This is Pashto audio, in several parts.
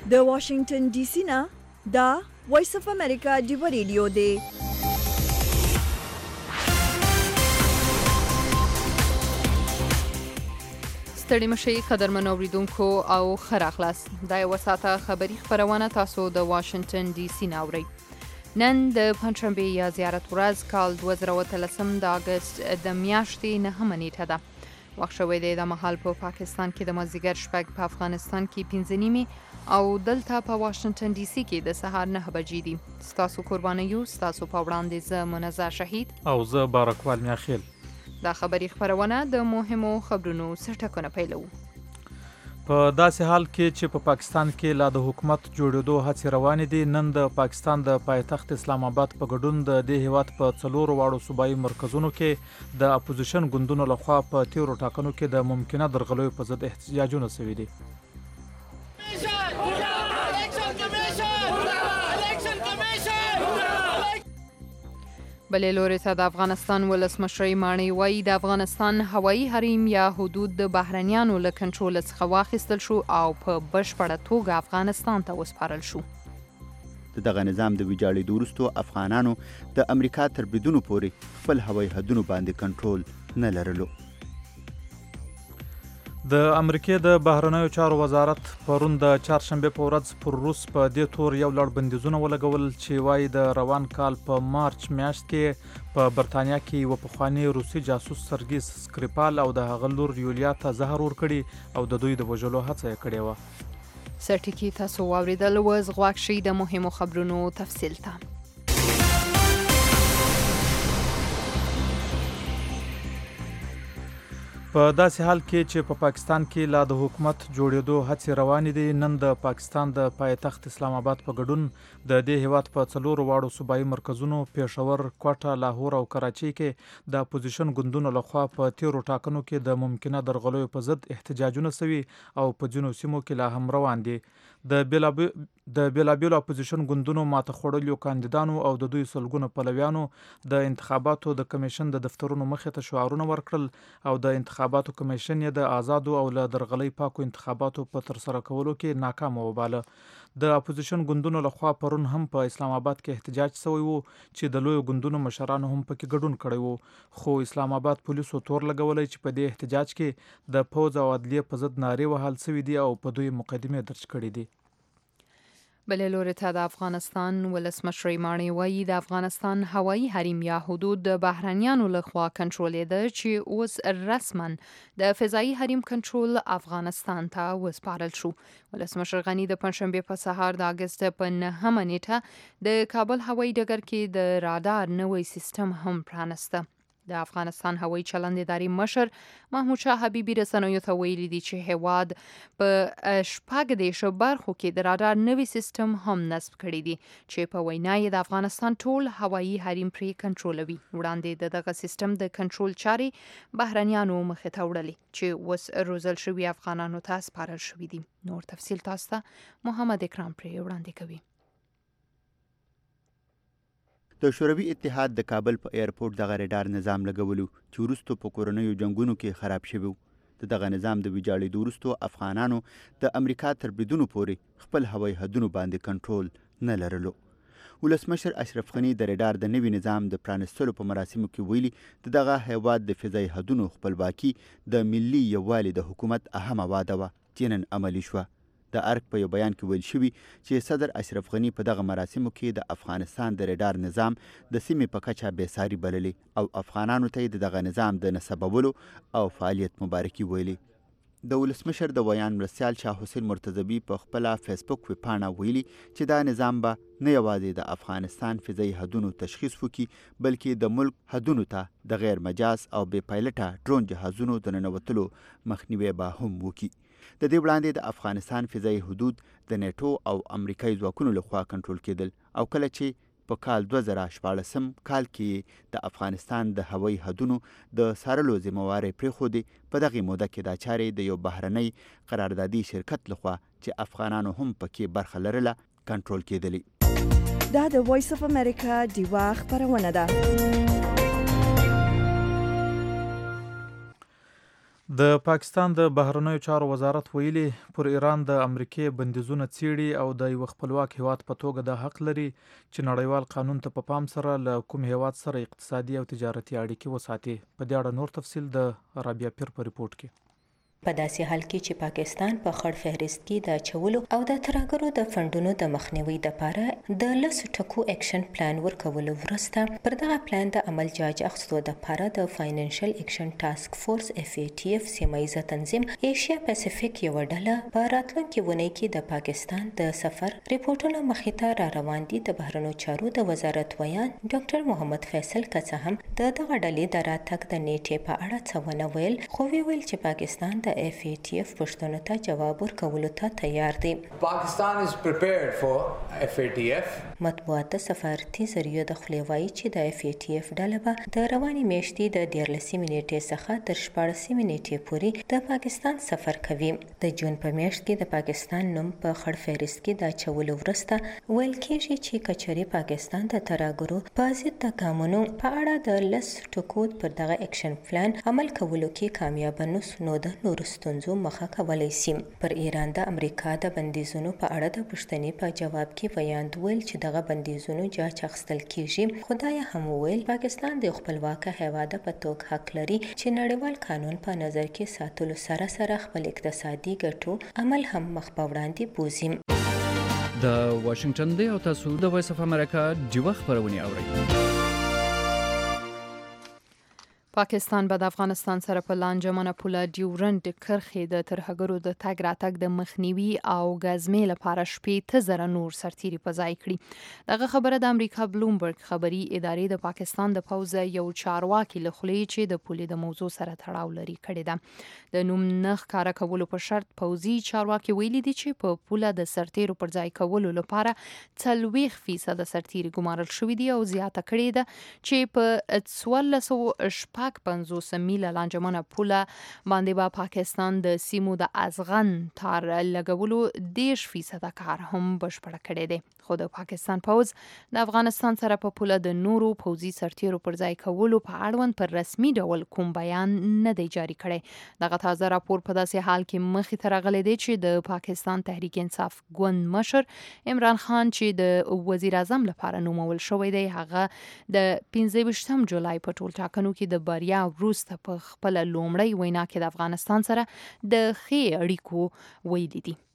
د واشنگټن ډي سي نه دا وایس اف امریکا دی ریډیو دی. ستړي مشي قدرمن اوریدونکو او ښه راغلاست. دا یوه ساعته خبري خپرونه تاسو د واشنگټن ډي سي نه اورئ. نن د پنجشنبې یا زیارت ورځ کال 2013 د اګست د میاشتې 9مه نیټه ده. وخت شوی دی د مهال په پاکستان کې د مازدیګر شپږ، په افغانستان کې 5 نیمې او دلته په واشنگټن ډي سي کې د سهار 9 بجې دي. ستاسو قربانه یو، ستاسو په وړاندې زه منزه شهید او زه بارکوال میاخیل. دا خبري خبرونه د مهمو خبرونو سرټکونه پیلوو. په داسې حال کې چې په پاکستان کې لا د حکومت جوړېدو هڅې روانې دي، نن د پاکستان د پایتخت اسلام آباد په ګډون د دې هیواد په 4 واړو صوبایي مرکزونو کې د اپوزیشن ګوندونو لخوا په تیرو ټاکنو کې د ممکنه درغلیو په ضد احتجاجونه شوي دي. بلې لوري ته د افغانستان ولسمشر ماڼۍ وایي د افغانستان هوایي حریم یا حدود د بهرنیانو له کنټرول څخه واخیستل شو او په بشپړه توګه افغانستان ته وسپارل شو. دغه نظام د ویجاړېدو وروسته افغانانو د امریکا تر بریدونو پورې خپل هوایي حدونو باندې کنټرول نه لرلو. د امریکې د بهرنیو چارو وزارت پرون د چهارشنبې په ورځ پر روس په دې تور یو لړ بندیزونه ولګول چې وایي د روان کال په مارچ میاشت کې په برتانیا کې یو پخوانی روسي جاسوس سرګي سکریپال او د هغه لور یولیا ته زهر ورکړي او د دوی د وژلو هڅه یې کړې وه. سرټیکي تاسو واورېدل، اوس غوږ شئ د مهمو خبرونو تفصیل ته. په داسې حال کې چې په پاکستان کې لا د حکومت جوړېدو هڅې روانې دي، نن د پاکستان د پایتخت اسلام آباد په ګډون د دې هیواد په 4 واړو صوبایي مرکزونو پېښور، کوټه، لاهور او کراچۍ کې د اپوزیشن ګوندونو لخوا په تیرو ټاکنو کې د ممکنه درغلیو په ضد احتجاجونه شوي او په ځینو سیمو کې لا هم روان دي. د بیلابیلو اپوزیشن ګوندونو ماته خوړلیو کاندیدانو او د دوی سلګونه پلویانو د انتخاباتو د کمیشن د دفترونو مخې ته شعارونه ورکړل او د انتخاباتو کمیشن یې د آزادو او له درغلۍ پاکو انتخاباتو په ترسره کولو کې ناکامه وباله. د اپوزیشن ګوندونو لخوا پرون هم په اسلام آباد کې احتجاج شوی وو چې د لویو ګوندونو مشرانو هم پکې ګډون کړی وو، خو اسلام آباد پولیسو تور لګولی چې په دې احتجاج کې د پوځ او عدلیې په ضد نارې وهل شوي دي او په دوی مقدمې درج کړي دي. بلې لوري ته د افغانستان ولسمشر ماڼۍ وایي د افغانستان هوایي حریم یا حدود د بهرنیانو لخوا کنټرولېده چې اوس رسما د فضایي حریم کنټرول افغانستان ته وسپارل شو. ولسمشر غني د پنجشنبې په سهار د اګست په 9مه نیټه د کابل هوایي ډګر کې د رادار نوی سیستم هم پرانسته. د افغانستان هوایي چلند ادارې مشر محمود شاه حبیبي رسنیو ته ویلي دي چې هیواد په 14 برخو کې د رادار نوی سیستم هم نصب کړی دي چې په وینا یې د افغانستان ټول هوایي حریم پرې کنټرولوي. وړاندې دغه سیستم د کنټرول چارې بهرنیانو مخې ته وړلې چې اوس روزل شوي افغانانو ته سپارل شوي دي. نور تفصیل تاسو ته محمد اکرام پرې وړاندې کوي. د شوروي اتحاد د کابل په ایرپورټ دغه ریډار نظام لګولو چې وروسته په کورنیو جنګونو کې خراب شوی و. د دغه نظام د ویجاړېدو وروسته افغانانو د امریکا تر بریدونو پورې خپل هوایي حدونو باندې کنټرول نه لرلو. ولسمشر اشرف غني د ریډار د نوي نظام د پرانستلو په مراسمو کې ویلي د دغه هیواد د فضایي حدونو خپلواکي د ملي یووالي د حکومت اهمه واده وه چې نن عملي شوه. د ارګ په یو بیان کې ویل شوي چې صدر اشرف غني په دغه مراسمو کې د افغانستان د ریډار نظام د سیمې په کچه بېساري بللي او افغانانو ته یې د دغه نظام د نصبولو او فعالیت مبارکي ویلي. د ولسمشر د ویان مرستیال شاه حسین مرتضوي په خپله فیسبوک ویبپاڼه ویلي چې دا نظام به نه یوازې د افغانستان فضایي حدونو تشخیص وکړي بلکې د ملک حدونو ته د غیر مجاز او بې پایلټه ډرون جهازونو د ننوتلو مخنیوی به هم وکړي. د دې وړاندې د افغانستان فضایي حدود د نیټو او امریکایي ځواکونو لخوا کنټرول کېدل او کله چې په کال 2014 کال کې د افغانستان د هوایي حدونو د څارلو ذمهواری پرېښودې، په دغې موده کې دا چارې د یو بهرنی قراردادي شرکت لخوا چې افغانانو هم پکې برخه لرله کنټرول کېدلې. دا د وایس اف امریکا دیوا خبرونه ده. د پاکستان د بهرنیو چارو وزارت ویلي پر ایران د امریکای بندیزونه څیړي او د یو خپلواک هیواد په توګه د حق لري چې نړیوال قانون ته په پام سره له کوم هیواد سره اقتصادي او تجارتي اړیکې وساتي. په دې اړه نور تفصیل د رابعه پیر په ریپورت کې. په داسې حال کې چې پاکستان په خړ فهرست کې د اچولو او د ترهګرو د فندونو د مخنیوي لپاره د 10 ټکو اکشن پلان ورکولو وروسته پر دغه پلان د عمل جاج اخیستو لپاره د فاینانشل اکشن ټاسک فورس FATF سیمایي تنظیم ایشیا پاسفیک یو ډله په راتلونکي ونې کې د پاکستان د سفر ریپورتونو مخې ته را روان دي. د بهرنیو چارو د وزارت ویان ډاکټر محمد فیصل که څه هم د دغه ډلې د راتګ د نیټې په اړه څه ونه ویل، خو ویل چې پاکستان د FATF پښتنو ته جواب ورکولو ته تیار دی. Pakistan is prepared for FATF. مطبوعات سفارتي ذریعو د خولې وایي چې د FATF ډله به د روانې میاشتې د 14 نیټې څخه تر 14 نیټې پورې د پاکستان سفر کوي. د جون په میاشت کې د پاکستان نوم په خړ فهرست کې د اچولو وروسته ویل کېږي چې کچري پاکستان د ترهګرو په ضد د ګامونو په اړه د 10 ټکو پر دغه اکشن پلان عمل کولو کې کامیاب نو د نورو ستونزو مخه کولای شي. پر ایران د امریکا د بندیزونو په اړه د پوښتنې په جواب کې ویان ویل چې دغه بندیزونو جاج اخیستل کیږي. خدای هم ویل پاکستان د خپلواک هیواد په توګه حق لري چې نړیوال قانون په نظر کې ساتلو سره سره خپل اقتصادي ګټو عمل هم مخ په وړاندې بوزي. د واشنگټن دی او تاسو د وایس اف امریکا جوخ خبرونه اورئ. پاکستان به د افغانستان سره په لانجمنه پوله ډیورنډ کرښې د ترهګرو د تګ راتګ د مخنیوي او ګزمې لپاره 8,000 نور سرتیري په ځای کړي. دغه خبره د امریکا بلومبرګ خبري ادارې د پاکستان د پوځ یو چارواکي له خولې چې د پولې د موضوع سره تړاو لري کړې ده. د نوم نه ښکاره کولو په شرط پوځي چارواکي ویلي دي چې په پوله د سرتیرو پر ځای کولو لپاره 40% سرتیري ګمارل شوي دي او زیاته کړې ده چې په 1450 میله لانجمنه پوله باندې با پاکستان د سیمو د ازغن تار لګولو 10% کار هم بشپړ کړی دی. خو د پاکستان پوځ د افغانستان سره په پوله د نورو پوځي سرتیرو پر ځای کولو په اړوند پر رسمي ډول کوم بیان نه دی جاری کړی. دغه تازه راپور په داسې حال کې مخې ته راغلی دی چې د پاکستان تحریک انصاف ګوند مشر عمران خان چې د وزیر اعظم لپاره نومول شوی دی هغه د 15 جولای په ټول ټاکنو کې د بریا وروسته په خپل لومړی وینا کې د افغانستان سره د ښې اړیکو ویلي دي.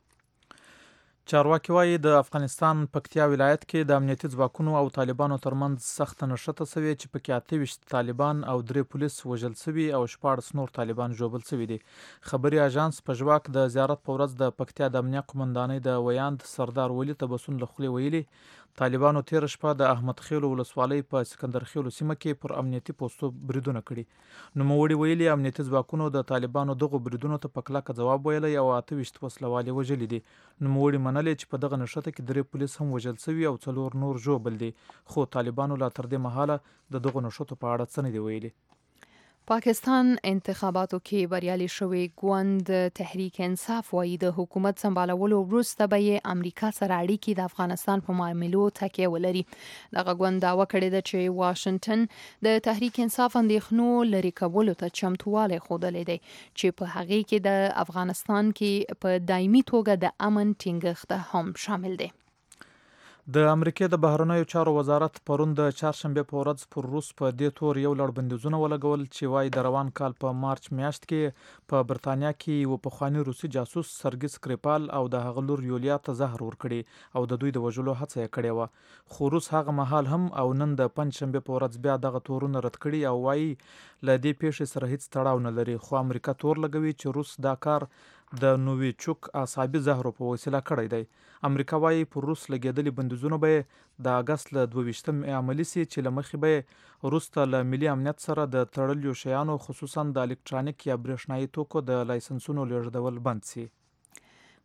چارواکي وایي د افغانستان پکتیا ولایت کې د امنیتي ځواکونو او طالبانو ترمنځ سخت نښته شوې چې پکې 28 طالبان او 3 پولیس وژل شوي او 14 نور طالبان ژوبل شوي دي. خبري اژانس په ژواک د زیارت په ورځ د پکتیا د امنیه قومندانۍ د ویاند سردار ولی تبسم له خولې ویلي طالبانو تیر شپه د احمد خیلو ولسوالۍ په سکندر خیلو سیمه کې پر امنیتي پوسټو بریدونه کړي. نوموړي ویلي امنیتي ځواکونو د طالبانو دغه بریدونو ته په کلکه ځواب ویلی او 28 وسلوالې وژلي دي. نوموړي منلي چې په دغه نښته کې 3 پولیس هم وژل شوي او 4 نور ژوبل دي، خو طالبانو لا تر دې مهاله د دغه نښتو په اړه څه نه دي ویلي. پاکستان انتخاباتو کې بریالي شوی ګوند تحریک انصاف وایي د حکومت سمبالولو وروسته به یې امریکا سره اړیکې د افغانستان په معاملو تکیه ولري. دغه ګوند دعوه کړې ده چې واشنګټن د تحریک انصاف اندېښنو لرې کولو ته چمتووالی ښودلی دی چې په هغې کې د افغانستان کې په دایمي توګه د امن ټینګښت هم شامل دی. د امریکای د بهرنیو چارو وزارت پرون د چهارشنبه په ورځ پر روس په دې تور یو لړ بندیزونه ولګول چې وایي د روان کال په مارچ میاشت کې په برتانیا کې یو پخوانی روسي جاسوس سرګي سکریپال او د هغه لور یولیا ته زهر ورکړي او د دوی د وژلو هڅه یې کړې وه. خو روس هغه مهال هم او نن د پنجشنبه په ورځ بیا دغه تورونه رد کړي او وایي له دې پیښې سره هیڅ تړاو نه لري. خو امریکا تور لګوي چې روس دا کار د نوویچوک اعصابي زهرو په وسیله کړی دی. امریکا وایي پر روس لګېدلي بندیزونه به د اګست له 22 عملي سي چې له مخې به روس ته له ملي امنیت سره د تړلیو شیانو خصوصا د الکترونیک یا برېښنایي توکو د لایسنسونو لیږدول بند سي.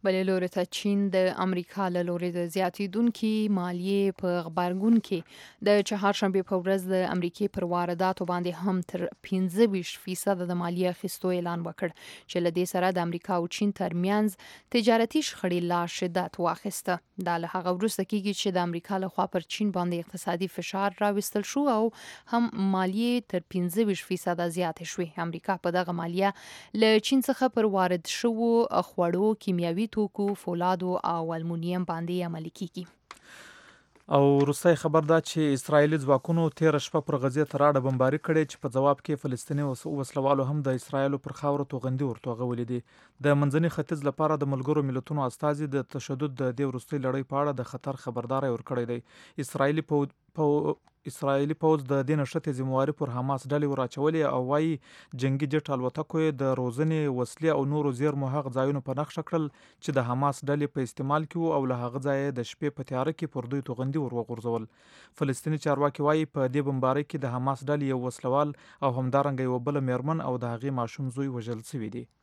بلې لوري ته چین د امریکا له لوري د زیاتېدونکي مالیې په غبرګون کې د چهارشنبې په ورځ د امریکای پر وارداتو باندې هم تر 25% د مالیې اخیستو اعلان وکړ چې له دې سره د امریکا او چین ترمنځ تجارتي شخړې لا شدت واخیسته. دا له هغه وروسته کېږي چې د امریکا لخوا پر چین باندې اقتصادي فشار راوستل شو او هم مالیې تر 25% زیاتې شوې. امریکا په دغه مالیه له چین څخه پر وارد شوو خوړو، کیمیاوي توکو، فولادو او المونیم باندې عملي کیږي. او روسي خبر دا چې اسرایلی ځواکونو 13 شپه پر غزې ته راډه بمباري کړې چې په جواب کې فلسطیني وسلوالو هم د اسرایلو پر خاوره توغندي ورتوغولې دي. د منځني ختیځ لپاره د ملګرو ملتونو استازي د تشدد د دې وروستۍ لړۍ په اړه د خطر خبرداري ورکړې دی. اسرایلی پوځ د دې نشته ذمہواری پر حماس ډلې وراچولې او وايي جنگي جټ الوتکو د روزنې وسلې او نورو زیرمو هغه ځایونو په نقشه کړل چې د حماس ډلې په استعمال کې او له هغه ځای د شپې په تیاره کې پر دوی توغندي وغورځول. فلسطیني چارواکي وايي په دې بمبارۍ کې د حماس ډلې یو وسلوال او همدارنګه یو بل میرمن او د هغې ماشوم زوی وژل شوی دی.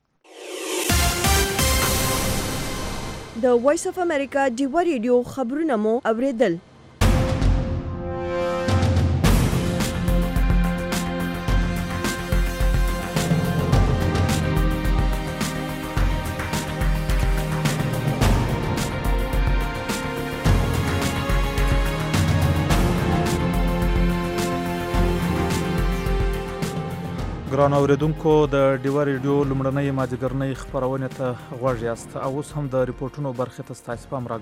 د وایس اف امریکا ډیوا ریډیو خبرونه مو اوریدل. ګران اوریدونکو د ډیوا ریډیو لومړنۍ مازدیګرنۍ خپرونې ته غوږ یاست. اوس هم د ریپورتونو برخې ته ستاسو پام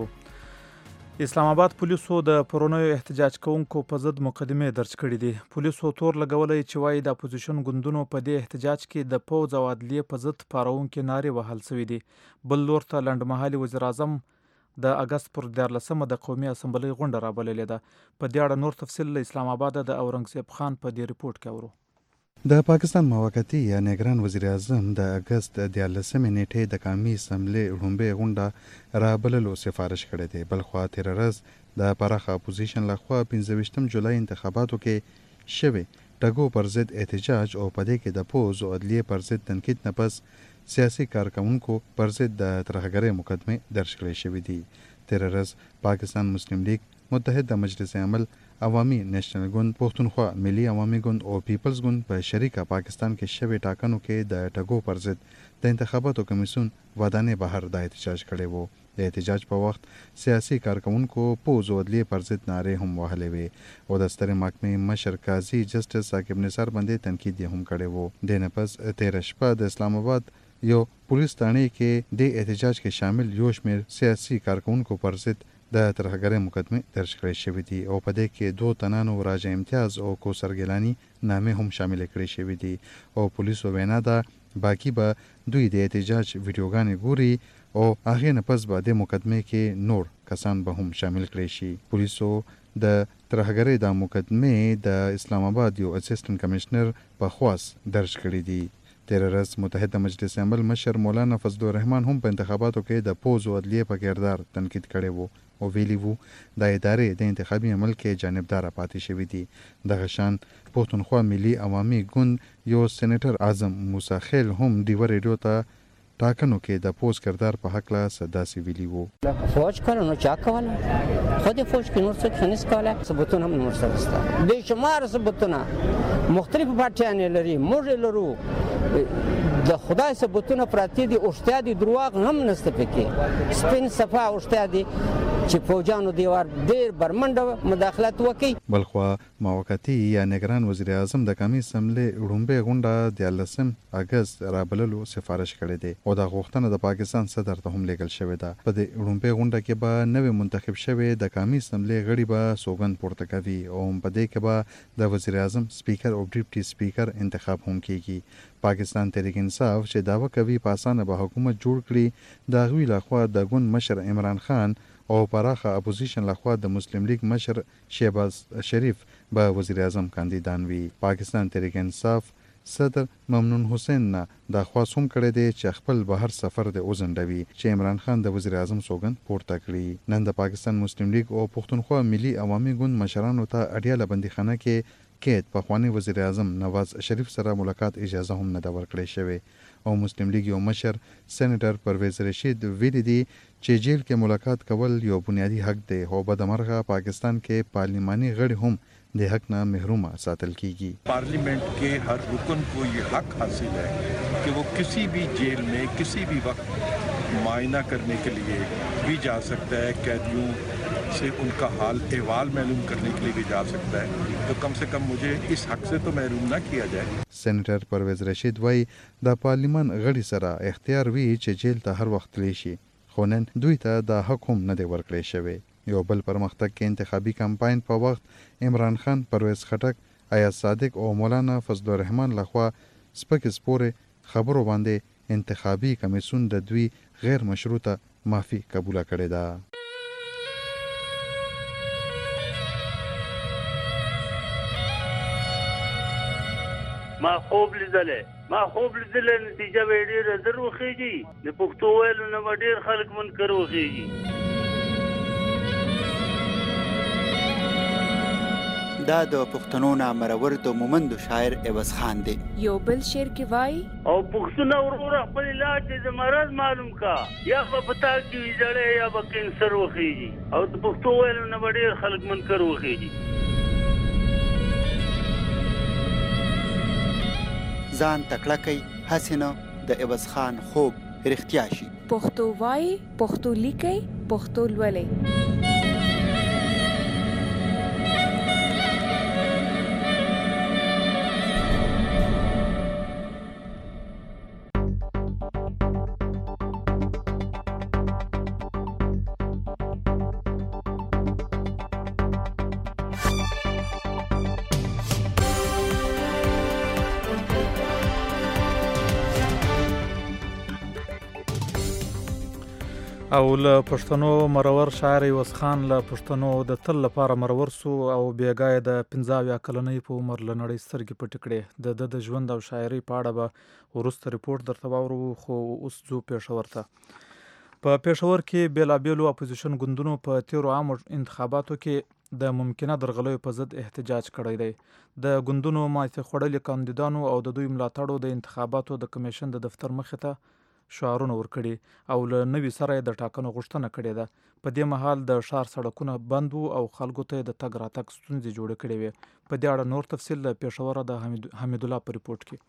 راګرځو. اسلام آباد پولیسو د پرونیو احتجاج کوونکو په ضد مقدمې درج کړې دي. پولیسو تور لګولې چې وايي د اپوزیشن ګوندونو په دې احتجاج کې د پوځ او عدلیې په ضد پاروونکي نارې وهل شوې دي. بل لور ته لنډمهالي وزیر اعظم د اگست پر 14 د قومي اسمبلی غونډه رابللې ده. په دې اړه نور تفصیل له اسلام آباد د اورنګزیب خان په دې ریپورت کې اورو. د پاکستان موقتی یا نگران وزیر اعظم د اگست 14 نیټې د قومي اسمبلی رومبه غونډه رابللو سفارش کړې ده. بلخوا تیر ورځ د پراخه اپوزیشن لخوا 15 جولای انتخاباتو کې شوه ټګو پر ضد احتجاج او پدې کې د پوز او عدلیې پر ضد تنقید نه پس سیاسي کارکونکو پر ضد د ترهګرۍ مقدمه درج کړې شوې دي. تیر ورځ پاکستان مسلم لیگ، متحد مجلس عمل، عوامي نیشنل ګوند، پښتونخوا ملي عوامي ګوند او پیپلز ګوند په شریکه پاکستان کې شوی ټاکنو کې د ټګو پر ضد د انتخاباتو کمیسیون ودانې بهر د احتجاج کړی وو. د احتجاج په وخت سیاسي کارکونکو پوز او عدلیې پر ضد نارې هم وهلې وې او د سترې محکمې مشر قاضي جسټس ثاقب نثار باندې تنقید هم کړی وو. د نه پس 13 شپه د اسلام آباد یو پولیس تانه کې د احتجاج کې شامل یو شمېر سیاسي کارکونکو پر ضد د ترهګرۍ مقدمه درج کړې شوې دي او په دې کې 2 تنانو راجا امتیاز او کوثر ګیلانی نامې هم شامل کړې شوې دي او پولیسو وینا ده باقی به دوی د احتجاج ویډیوګانې ګوري او هغه نه پس به د مقدمه کې نور کسان به هم شامل کړي شي. پولیسو د ترهګرۍ د مقدمه د اسلام آباد یو اسسټنټ کمشنر په خواص درج کړي دي. تیر ورځ متحد مجلس عمل مشر مولانا فضل الرحمن هم په انتخاباتو کې د پوز او عدلیې په کردار تنقید کړی وو او ویلی وو د ادارې د انتخابي عمل کې جانبدار پاتې شوی دي. دغه شان پښتونخوا ملي عوامي ګوند یو سېنیټر اعظم موسی خیل هم ډیوا ریډیو ته ټاکنو کې د پوز کردار په حق لا صداسي ویلی وو. فوج کارونو چا کوله خود فوج کې نور څه خنیس کوله ثبوتونه هم نور سره بے شمار ثبوتونه مختلف پارټیان لري موږ لرو د خدای ثبوتونه پراتی دي اوشتیا دي دروغ هم نسته پکې سپین صفه اوشتیا دي چې فوجانو دیوار ډیر برمنډه مداخلت وکړي. بلخوا موقتی یا نگران وزیر اعظم د قومي اسمبلی رومبه غونډه د 14 اگست رابللو سفارش کړې ده او د غوښتنه د پاکستان صدر ته هم لیږل شوې ده. په دې رومبه غونډه کې به نوې منتخب شوی د قومي اسمبلی غړي به سوګند پورته کوي او په دې کې به د وزیر اعظم سپیکر او ډیپټي سپیکر انتخاب هم کیږي. پاکستان تحریک انصاف چې داوا کوي په اسانه به حکومت جوړ کړي د غوی لخوا د ګوند مشر عمران خان او پراخه اپوزیشن لخوا د مسلم لیگ مشر شهباز شریف به وزیر اعظم کاندیدان وي. پاکستان تحریک انصاف صدر ممنون حسین نه دا خواست هم کړی دی چې خپل بهر سفر د اوزندوي چې عمران خان د وزیر اعظم سوګند پورته کړي. نن د پاکستان مسلم لیگ او پښتونخوا ملي عوامي ګوند مشرانو ته اډیاله بندیخانه کې کیت پخوانی وزیر اعظم نواز شریف سره ملاقات اجازه هم نه ده ورکړې شوې او مسلم لیگ یو مشر سېنیټر پرویز رشید ویلي دي چې جیل کې ملاقات کول یو بنیادی حق دی او بدمرغه پاکستان کې پارلیماني غړي هم د حق نه محروم ساتل کیږي. Parliament के हर रुकन को ये हक हासिल है कि वो किसी भी जेल में किसी भी वक्त मुआयना करने के लिए भी जा सकता है, कैदियों से उनका हाल अहवाल मालूम करने के लिए भी जा सकता है, तो कम से कम मुझे इस हक से तो महरूम ना किया जाए. سېنیټر پرویز رشید وایي د پارلیمان غړي سره اختیار وی چې جیل ته هر وخت تللی شي، خو نن دوی ته دا حق هم نه دی ورکړی شوی. یو بل پرمختګ کې انتخابي کمپاین په وخت عمران خان، پرویز خټک، ایاز صادق او مولانا فضل الرحمن لخوا سپک سپورې خبرو باندې انتخابي کمیسیون د دوی غیر مشروطه معافي قبول کړې ده. ما خوب لیدلې نتیجه به ډېره در وخیږي، د پښتو ویلو نه به ډېر خلک منکر وخیږي. دا د پښتنو نامرور د مومندو شاعر عوض خان دی. یو بل شعر کې وای او پښتون وروره خپل علاج د مرض معلوم کا، یا په پتا کې ویځړې یا به کینسر وخیږي، او د پښتو ویلو نه به ډېر خلک منکر وخیږي. ځان تکړه کوي هسې نه د عوض خان خوب رښتیا شي. پښتو وای، پښتو لیکي، پښتو لولي. او له پښتنو مرور شاعر عوض خان له پښتنو د تل لپاره مرور سو او بیګای د 15 کلنۍ په عمر له نړۍ سترګې پټې کړې. د ژوند او شاعري په اړه به وروسته ریپورت درته واورو، خو اوس ځو پېښور ته. په پېښور کې بېلابېلو اپوزیشن ګوندونو په تیرو عامو انتخاباتو کې د ممکنه درغلیو په ضد احتجاج کړی دی. د ګوندونو ماتې خوړلي کاندیدانو او د دوی ملاتړو د انتخاباتو د کمیشن د دفتر مخې ته شعارونه ورکړي او له نوي سره د ټاکنو غوښتنه کړې ده. په دې مهال د ښار سړکونه بند وو او خلکو ته د تګ راتګ ستونزې جوړې کړې وې. په دې اړه نور تفصیل له پېښوره د حمید الله په ریپورت کې.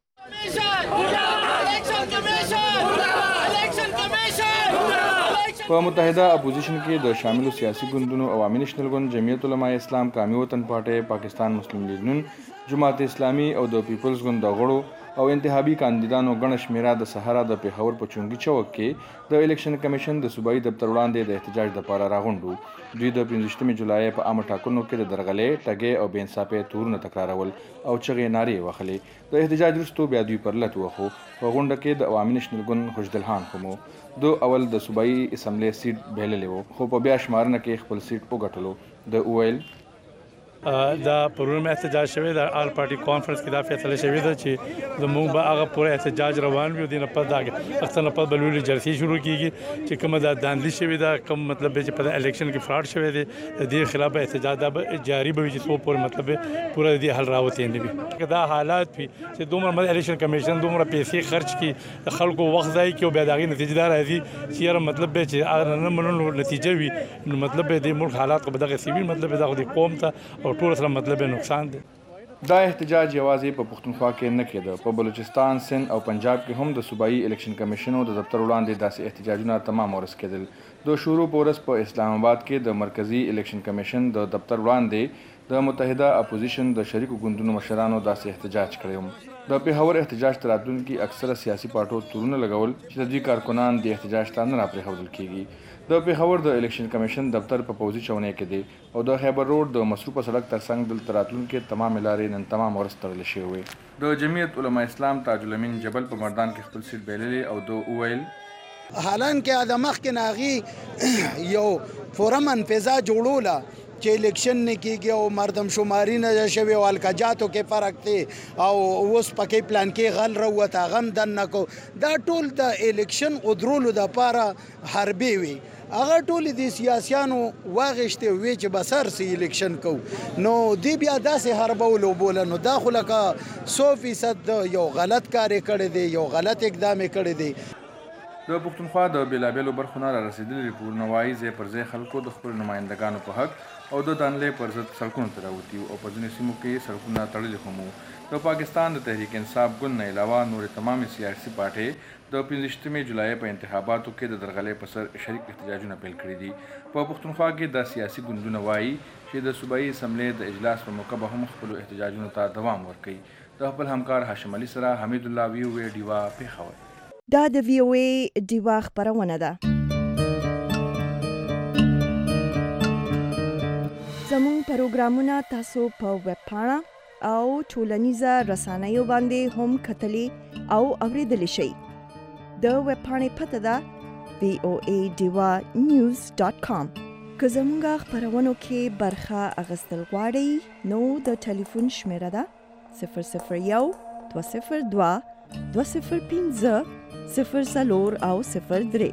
په متحده اپوزیشن کې د شاملو سیاسي ګوندونو عوامي نېشنل ګوند، جمعیت علماء اسلام، قومي وطن پارټي، پاکستان مسلم لیگ نون، جماعت اسلامي او د پیپلز ګوند د غړو او انتخابي کاندیدانو ګڼه شمېره د سهارا د پېښور په چونګي چوک کې د الیکشن کمیشن د صوبایي دفتر وړاندې د احتجاج لپاره راغونډو. دوی د 15 جولای په عامه ټاکنو کې د درغلې، ټګۍ او بې انصافۍ تورونه تکرارول او چغې نارې وهلې. د احتجاج وروسته بیا دوی پر لټ وخو. په غونډه کې د عوامي نېشنل ګوند خوشدلحان هم دو اول د صوبایي اسمبلی سیټ بهللې وو، خو په بیا شمارنه کې خپل سیټ وګټلو. د اویل دا پرون احتجاج شوی د آل پارټي کانفرنس کې دا فیصله شوی ده چې زموږ به هغه پوره احتجاج روان وي. د نه پد داګه اختر نه پد بلولي جلسې شروع کیږي چې کومه دا داندلی شوی دا کوم مطلب چې په الیکشن کې فراډ شوی دی، د دې خلاف احتجاج دا جاری به وي چې څو پورې مطلب پوره دې حل راوتی نه وي. دا حالات وي چې دومره الیکشن کمیشن دومره پیسې خرج کړي، د خلکو وخت ضایع کړي او بیا دغه نتیجه دار راځي چې مطلب چې هغه نه منلو نتیجه وي، نو مطلب د ملک حالات په دغه سیوی مطلب د قوم ته او ټول سره مطلب نقصان دی. دا احتجاج یوازې په پښتونخوا کې نه کېده، په بلوچستان، سند او پنجاب کې هم د صوبایي الیکشن کمیشنو د دفتر وړاندې داسې احتجاجونه تمام ورسېدل. د شروع په ورځ په اسلام آباد کې د مرکزی الیکشن کمیشن د دفتر وړاندې د متحده اپوزیشن د شریکو ګوندونو مشرانو داسې احتجاج کړی. د پېښور احتجاج ته راتلونکي اکثره سیاسي پارټو تورونه لګول چې د دوی کارکنان د احتجاج ته نه راپرېښودل کېږي. د پېښور د الیکشن کمیشن دفتر په پوځي چونې کې دی او د خیبر روډ د مصروفه سړک ترڅنګ دلته راتلونکي تمام لارې نن تمام ورځ تړل شوې وې. د جمعیت علماء اسلام تاج الامین جبل په مردان کې خپل سیټ بایللې او د اویل حالان کې د مخکې ناغي یو فورم انفضا جوړوله چې الیکشن نه کیږي او مردم شماري نه شوي او الکاجاتو کې فرق دی او اوس پکې پلان کې غل راوته غم دنه کو دا ټول د الیکشن قدرولو د پاره حربي وي هغه ټول د سیاسيانو واغشته وی چې بسر سي الیکشن کو نو دی بیا داسې حربولو بوله نو دا خو لکه 100% یو غلط کار کړی دی یو غلط اقدام کړی دی د پښتونخوا د بیلابیلو برخو نه رارسېدلي ریپورټونه وایي ځای پر ځای خلکو د خپلو نمایندګانو په حق او د دانلې پر ضد سړکونو ته راوتي او په ځینو سیمو کې سړکونه تړلي هم وو د پاکستان د تحریک انصاف ګوند نه علاوه نورې تمامې سیاسي پارټۍ د 15 جولای په انتخاباتو کې د درغلۍ په سر شریک احتجاجونه پیل کړي دي په پښتونخوا کې د سیاسي ګوندونه وایي چې د صوبایي اسمبلۍ د اجلاس په موقع به هم خپلو احتجاجونو ته دوام ورکوي د خپل همکار هاشم علي سره حمید الله وی ډیوا پیښور دا د وی او ای ډیوا خبرونه ده زموږ پروګرامونه تاسو په ویب پاڼه او ټولنیزه رسنیو باندې هم کتلی او اوریدلی شئ د ویب پاڼې پته ده voadiwanews.com که زموږ خبرونو کې برخه اخیستل غواړئ نو د ټلیفون شمیره ده 001 202 205 0 او 03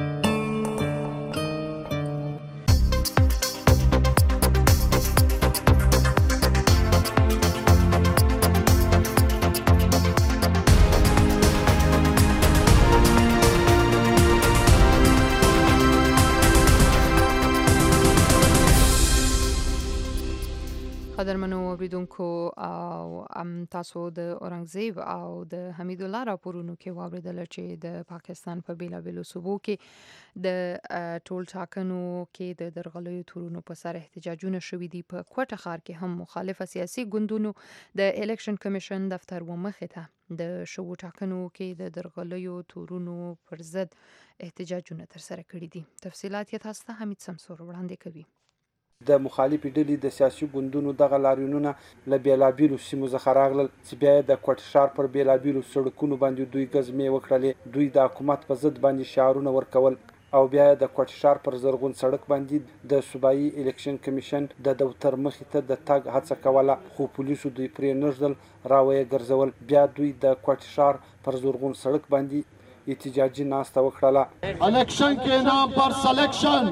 قدرمنو اوریدونکو او تاسو د اورنګزیب او د حمید الله راپورونو کې واوریدل چې د پاکستان په بیلابیلو صوبو کې د ټول ټاکنو کې د درغلیو تورونو په سر احتجاجونه شوي دي په کوټه ښار کې هم مخالفه سیاسي ګوندونو د الیکشن کمیشن دفتر ومخې ته د شو ټاکنو کې د درغلیو تورونو پر ضد احتجاجونه ترسره کړي دي تفصيلات یې تاسو ته حمید سمسور وړاندې کوي د مخالفې ډلې د سیاسي ګوندونو دغه لاریونونه له بیلابیلو سیمو څخه راغلل چې بیا د کوټ ښار پر بیلابیلو سړکونو باندې دوی ګزمې وکړلې دوی د حکومت په ضد باندې شعارونه ورکول او بیا د کوټ ښار پر زرغون سړک باندې د صوبایي الیکشن کمیشن د دفتر مخې ته د تګ هڅه کوله خو پولیسو دوی پرې نږدل راویې ګرځول بیا دوی د کوټ ښار پر زرغون سړک باندې احتجاجی ناسته وکړه इलेक्शन के नाम पर सिलेक्शन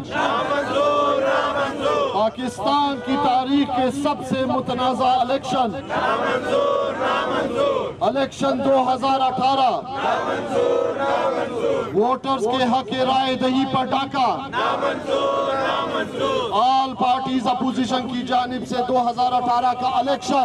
पाकिस्तान की तारीख के सबसे मुतनाज़ा इलेक्शन इलेक्शन 2018 वोटर्स के हक राय दही पर डाका ऑल पार्टीज अपोजिशन की जानिब से 2018 का इलेक्शन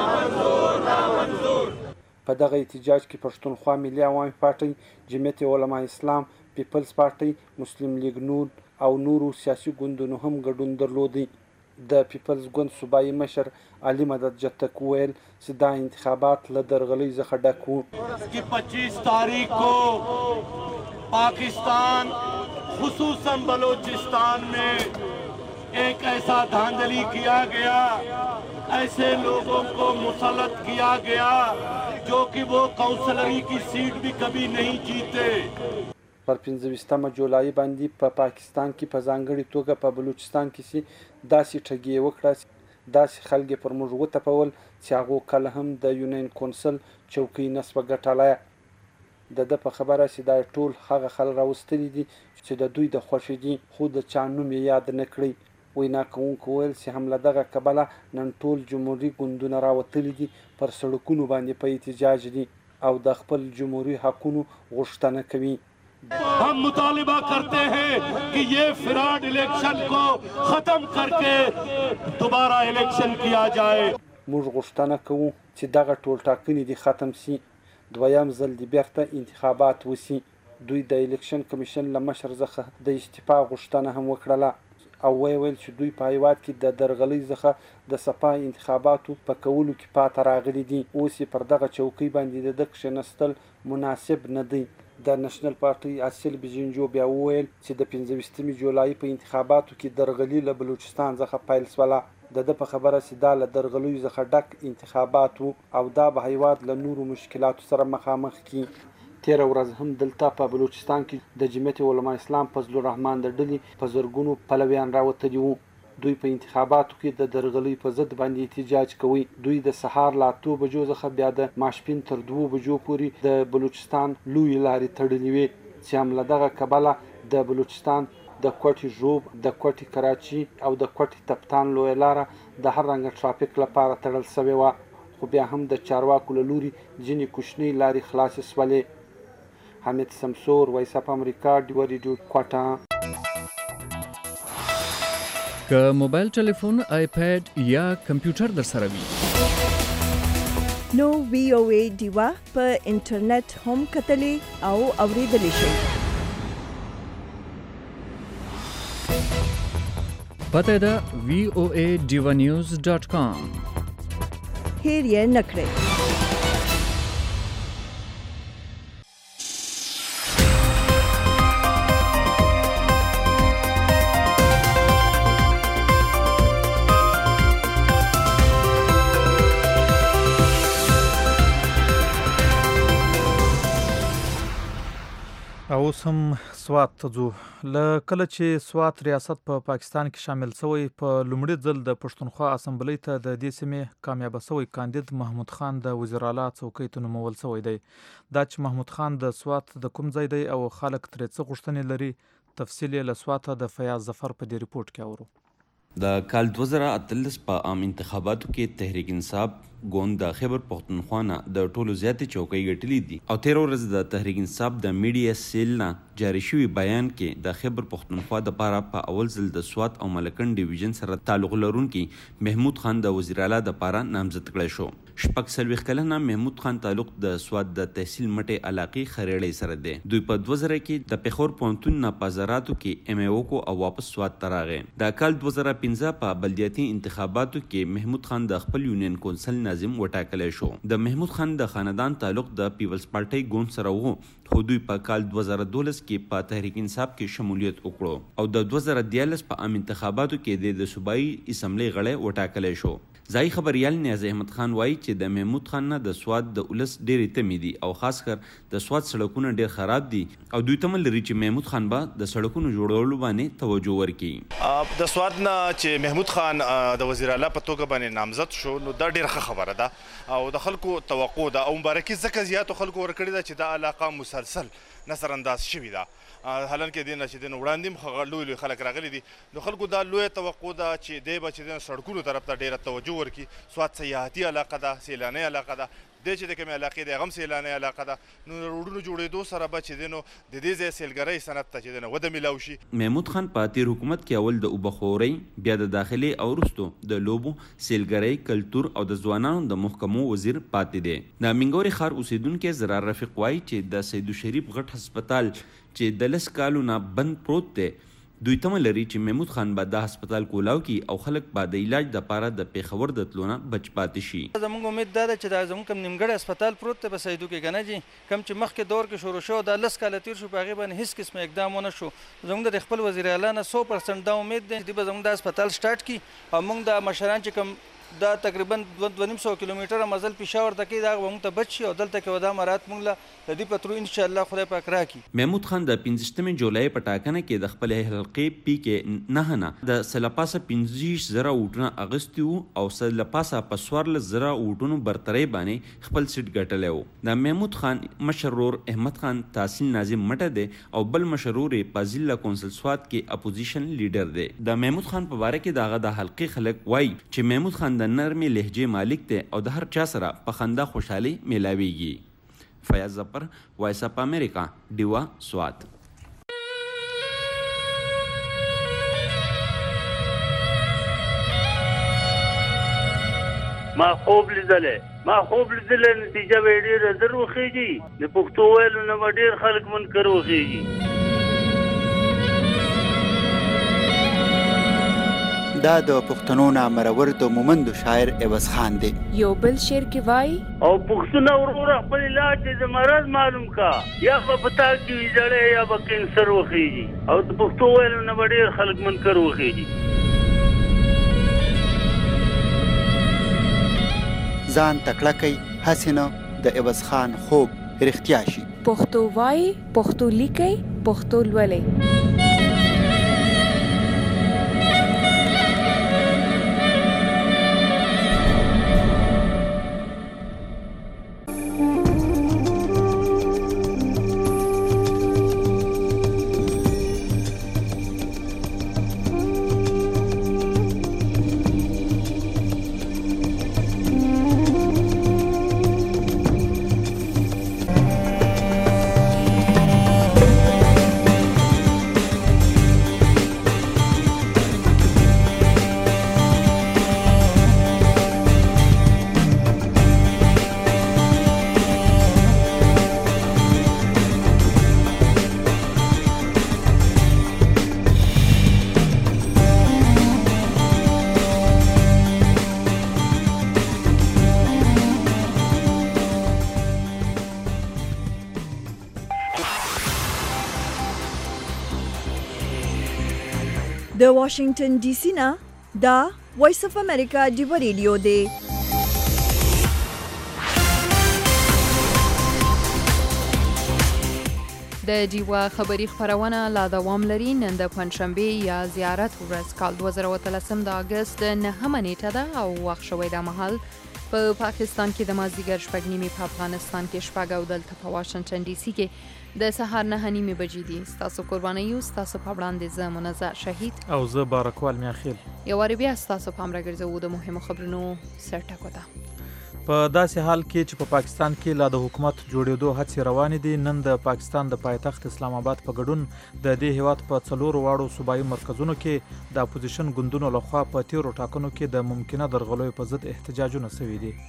په دغه احتجاج کې پښتونخوا ملي عوامي پارټي جمعیت علما اسلام پیپلز پارټي مسلم لیگ نون او نورو سیاسي ګوندونو هم ګډون درلودي د پیپلز ګوند صوبایي مشر علي مدد جتک ویل چې دا انتخابات له درغلۍ څخه ډک وو 25 तारीख को पाकिस्तान खुसूसन बलूचिस्तान में एक ऐसा धांधली किया गया ऐसे लोगों को मुसल्लत किया गया जो कि वो काउंसलरी की सीट भी कभी नहीं जीते پر 15 جولای باندې په پاکستان کې په ځانګړي توګه په بلوچستان کې داسې ټګي وکړه داسې خلک پر موږ وتپول چې هغه کله هم د یونین کونسل چوکۍ نسبه ګټاله د په خبره چې دا ټول هغه خلک راوستلي دي چې د دوی د خوښې دي خو د چا نوم یاد نه کړی وینا کوونکو ویل چې هم له دغه کبله نن ټول جمهوریت ګوندونه راوتلي دي پر سړکونو باندې په احتجاج دي او د خپل جمهوریت حقونو غوښتنه کوي हम मुतालिबा करते हैं कि ये फ्रॉड इलेक्शन को खत्म करके दोबारा इलेक्शन किया जाए موږ غوښتنه کوو چې دغه ټول ټاکنې دي ختم شي دویم ځل د بیرته انتخابات وشي دوی د الیکشن کمیشن له مشر څخه د استعفا غوښتنه هم وکړه او ویل چې دوی په هیواد کې د درغلۍ څخه د صفا انتخاباتو په کولو کې پاتې راغلي دي اوس پر دغه چوکۍ باندې د کښېنستل مناسب نه دی د نېشنل پارټي اصل بجنجو بیا ویل چې د 15 جولای په انتخاباتو کې درغلي له بلوچستان څخه پیل شوله د په خبره چې دا له درغلیو څخه ډک انتخابات او دا به هیواد له نورو مشکلاتو سره مخامخ کی تیر ورځ هم دلته په بلوچستان کې د جمعیت علما اسلام فضل الرحمن د ډلې په زرګونو پلویان راوتلي وو دوی په انتخاباتو کې د درغلۍ په ضد باندې احتجاج کوي. دوی د سهار له 8 بجو څخه بیا د ماسپښین تر 2 بجو پورې د بلوچستان لوی لارې تړلې وي چې هم له دغه کبله د بلوچستان د کوټي ژوب، د کوټي کراچي او د کوټي تپتان لوی لاره د هر رنګ ټرافیک لپاره تړل شوې وه، خو بیا هم د چارواکو له لوري ځینې کوچنۍ لارې خلاصې شولې. حمید سمسور، وایس اف امریکا، ډیوه ریډیو، کوټه. که موبایل ټلیفون، آیپیډ یا کمپیوټر در سره وي نو VOA ډیوه په انټرنیټ هم کتلی او اوریدلی شئ. پته ده voaDivanews.com. هیر یې نکړئ. اوس هم سوات ته ځو. له کله چې سوات ریاست په پاکستان کې شامل شوی، په لومړي ځل د پښتونخوا اسمبلی ته د دې سیمې کامیابه شوی کاندید محمود خان د وزیر اعلی څوکۍ ته نومول شوی دی. دا چې محمود خان د سوات د کوم ځای دی او خلک ترې څه غوښتنې لري، تفصیل یې له سواته د فیاض ظفر په دې ریپورټ کې اورو. د کال 2013 په عام انتخاباتو کې تحریک انصاف ګوند د خیبر پښتونخوا نه د ټولو زیاتې چوکۍ ګټلې دي او 13 ورځ د تحریک انصاف د میډیا سیل نه جاری شوی بیان کې د خیبر پښتونخوا د پاره په اول ځل د سوات او ملکن ډیویژن سره تعلق لرونکي محمود خان د وزیر اعلی د پاره نامزد کړی شو. شپږ څلوېښت کلنه محمود خان تعلق د سوات د تحصیل مټې علاقې خریړې سره دی. دوی په 2000 کې د پېښور پوهنتون نه په زراعتو کې MA کو او واپس سوات ته راغی. د کال 2015 په بلدیاتي انتخاباتو کې محمود خان د خپل یونین کونسل ناظم وټاکلی شو. د محمود خان د خاندان تعلق د پیپلز پارټۍ ګوند سره و، خو دوی په کال 2012 کې په تحریک انصاف کې شمولیت وکړو او د 2013 په عام انتخاباتو کې د صوبایي اسمبلی غړی وټاکلی شو. ځای خبریال نیاز احمد خان وایي چې د محمود خان نه د سوات د ولس ډېرې تمې دي او خاص کر د سوات سړکونه ډېر خراب دي او دوی تمه لري چې محمود خان به د سړکونو جوړولو باندې توجه ورکړي. د سوات نه چې محمود خان د وزیر اعلی په توګه باندې نامزد شو، نو دا ډېره ښه خبره ده او د خلکو توقع ده او مبارکي ځکه زیاتو خلکو ورکړې ده چې دا علاقه مسلسل نظر انداز شوې ده. حالانکه دین چې دین وړاندې لوی خلک راغلي دي، نو خلکو دا لوی توقع ده چې دی به چې سړکونو طرف ته ډېره توجه ورکړي. سوات سیاحتي علاقه ده، سیلاني علاقه ده، دی چې د کومې علاقې دی هغه هم سیلاني علاقه ده، نو روډونو جوړېدو سره به چې دی نو د دې ځای سیلګرۍ صنعت ته چې دی نو وده میلاو شي. محمود خان په تیر حکومت کې اول د اوبخورۍ، بیا د داخلي او وروستو د لوبو، سیلګرۍ، کلتور او د ځوانانو د محکمو وزیر پاتې دی. د مینګوري ښار اوسیدونکی زرار رفیق وایي چې د سیدوشریف غټ هسپتال چې د 10 کالو نه بند پروت دی، دوی تمه لري چې محمود خان به دا هسپتال کولاو کی او خلک به د علاج د پاره د پیښور د تلونه بچ پاتې شي. زموږ امید دا ده چې دا زموږ کوم نیمګړی هسپتال پروت دی په سیدو کې کنه جی، کوم چې مخکې دور کې شروع شو دا 10 کاله تیر شو، په هغې باندې هیڅ قسم اقدام ونه شو. زموږ د خپل وزیر اعلی نه 100% دا امید دی چې به زموږ د هسپتال سټارټ کړي او موږ د مشران چې کوم دا تقریبا 200 کیلومتره مزل پېښور ته کې دا موږ ته بچ شي او دلته کې ودا مرات موږ له دې پترو ان شاء الله خدای پاک راکړي. محمود خان د 15 جولای په ټاکنه کې د خپل حلقې PK نه د سلپاسه 15,000 ووټونه اغوستي وو او سلپاسه په 14,000 ووټونو برترۍ باندې خپل سیټ ګټلی وو. د محمود خان مشر ورور احمد خان تحصیل ناظم مټه دی او بل مشر ورور یې په ضلع کونسل سوات کې اپوزیشن لیډر دی. د محمود خان په باره کې دغه د حلقې خلک وایي چې محمود خان د نرمې لهجې مالک دی او د هر چا سره په خندا خوشحالي میلاویږي. فیاض ظفر، وایس اف امریکا، ډیوه، سوات. ما خوب لیدلې نتیجه به ډېره زر وخېږي. د پښتو ویلو نه به ډېر خلک منکر وخېږي. دا د پښتنو نامرور د مومندو شاعر عوض خان دی. یو بل شعر کې وایي او پښتونه وروره خپل علاج د مرض معلوم کا، یا به پتا کې ویجړې یا به کینسر وخېږي او د پښتو ویلو نه به ډېر خلک منکر وخېږي. ځان تکړه کوي هسې نه د عوض خان خوب رښتیا شي. پښتو وایي، پښتو لیکئ، پښتو لولئ. د واشنگټن ډي سي نه دا وایس اف امریکا ډیو ریډیو دی. د ډیوا خبری خبرونه لا دوام لري. نن د پنځشنبه یا زیارت ورځ کال 2013 د اگست 9 نیټه ده او وخت شوی د محل په پاکستان کې د مازدیګر شپږ نیمې، په افغانستان کې شپږ او دلته په واشنگټن ډي سي کې د سهار 9 نیمې بجې دي. ستاسو قرباني یو، ستاسو په وړاندې زه منزه شهید او زه بارکوال میاخیل. یو واری بیا ستاسو په امر ګرځو د مهمو خبرونو سرټکو ته. په داسې حال کې چې په پاکستان کې لا د حکومت جوړېدو هڅې روانې دي، نن د پاکستان د پایتخت اسلام آباد په ګډون د دې هیواد په 4 واړو صوبایي مرکزونو کې د اپوزیشن ګوندونو لخوا په تیرو ټاکنو کې د ممکنه درغلیو په ضد احتجاجونه شوي دي.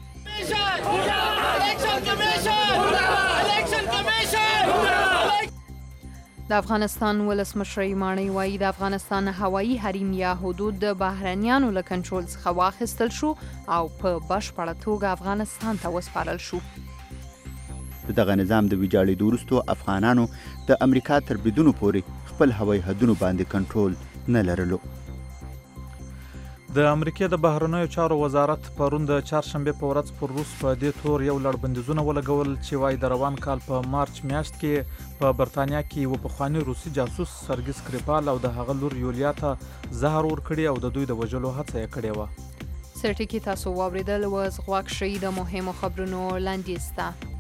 د افغانستان ولسمشر ماڼۍ وایي د افغانستان هوایي حریم یا حدود د بهرنیانو له کنټرول څخه واخیستل شو او په بشپړه توګه افغانستان ته وسپارل شو. د دغه نظام د ویجاړېدو وروسته افغانانو د امریکا تر بریدونو پورې خپل هوایي حدونو باندې کنټرول نه لرلو. د امریکې د بهرنیو چارو وزارت پرون د چهارشنبه په ورځ پر روس په دې تور یو لړ بندیزونه ولګول چې وايي د روان کال په مارچ میاشت کې په برتانیا کې یو پخوانی روسي جاسوس سرګي سکریپال او د هغه لور یولیا ته زهر ورکړي او د دوی د وژلو هڅه یې کړې وه. سرټکی تاسو واوریدل وز غواک شي د مهمو خبرونو لاندې ستا.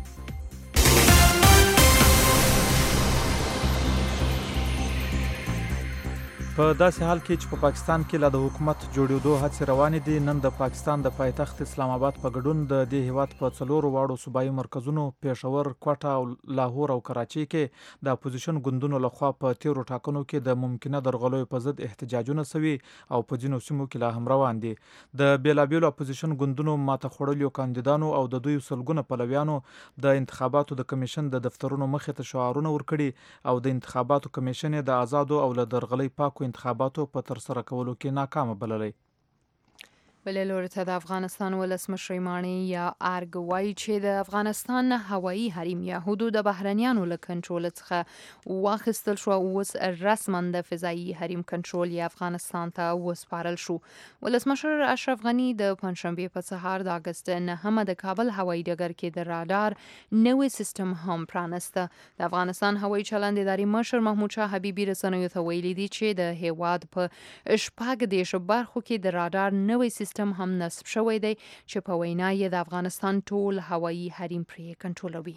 په داسې حال کې چې په پاکستان کې لا د حکومت جوړېدو هڅې روانې دي، نن د پاکستان د پایتخت اسلام آباد په ګډون د دې هیواد په 4 واړو صوبایي مرکزونو پېښور، کوټه او لاهور او کراچۍ کې د اپوزیشن ګوندونو لخوا په تیرو ټاکنو کې د ممکنه درغلیو په ضد احتجاجونه شوي او په ځینو سیمو کې لا هم روان دي. د بیلابیلو اپوزیشن ګوندونو ماته خوړلیو کاندیدانو او د دوی سلګونه پلویانو د انتخاباتو د کمیشن د دفترونو مخې ته شعارونه ورکړي او د انتخاباتو کمیشن د آزادو او له درغلۍ پاکو انتخاباتو په ترسره کولو کې ناکامه بللی. بلې لوري ته د افغانستان ولسمشر ماڼۍ یا ارګ وایي چې د افغانستان هوایي حریم یا حدود د بهرنیانو له کنټرول څخه واخیستل شو او اوس رسما د فضایي حریم کنټرول یې افغانستان ته وسپارل شو. ولسمشر اشرف غني د پنځشنبه په سهار د اگست 9 د کابل هوایي ډګر کې د رادار نوې سیستم هم پرانسته. د افغانستان هوایي چلند ادارې مشر محمود شاه حبیبي رسنیو ته ویلي دي چې د هیواد په شپږ دیرشو برخو کې د رادار نوې سیستم هم نصب شوی دی چې په وینا یې د افغانستان ټول هوایي حریم پرې کنټرولوي.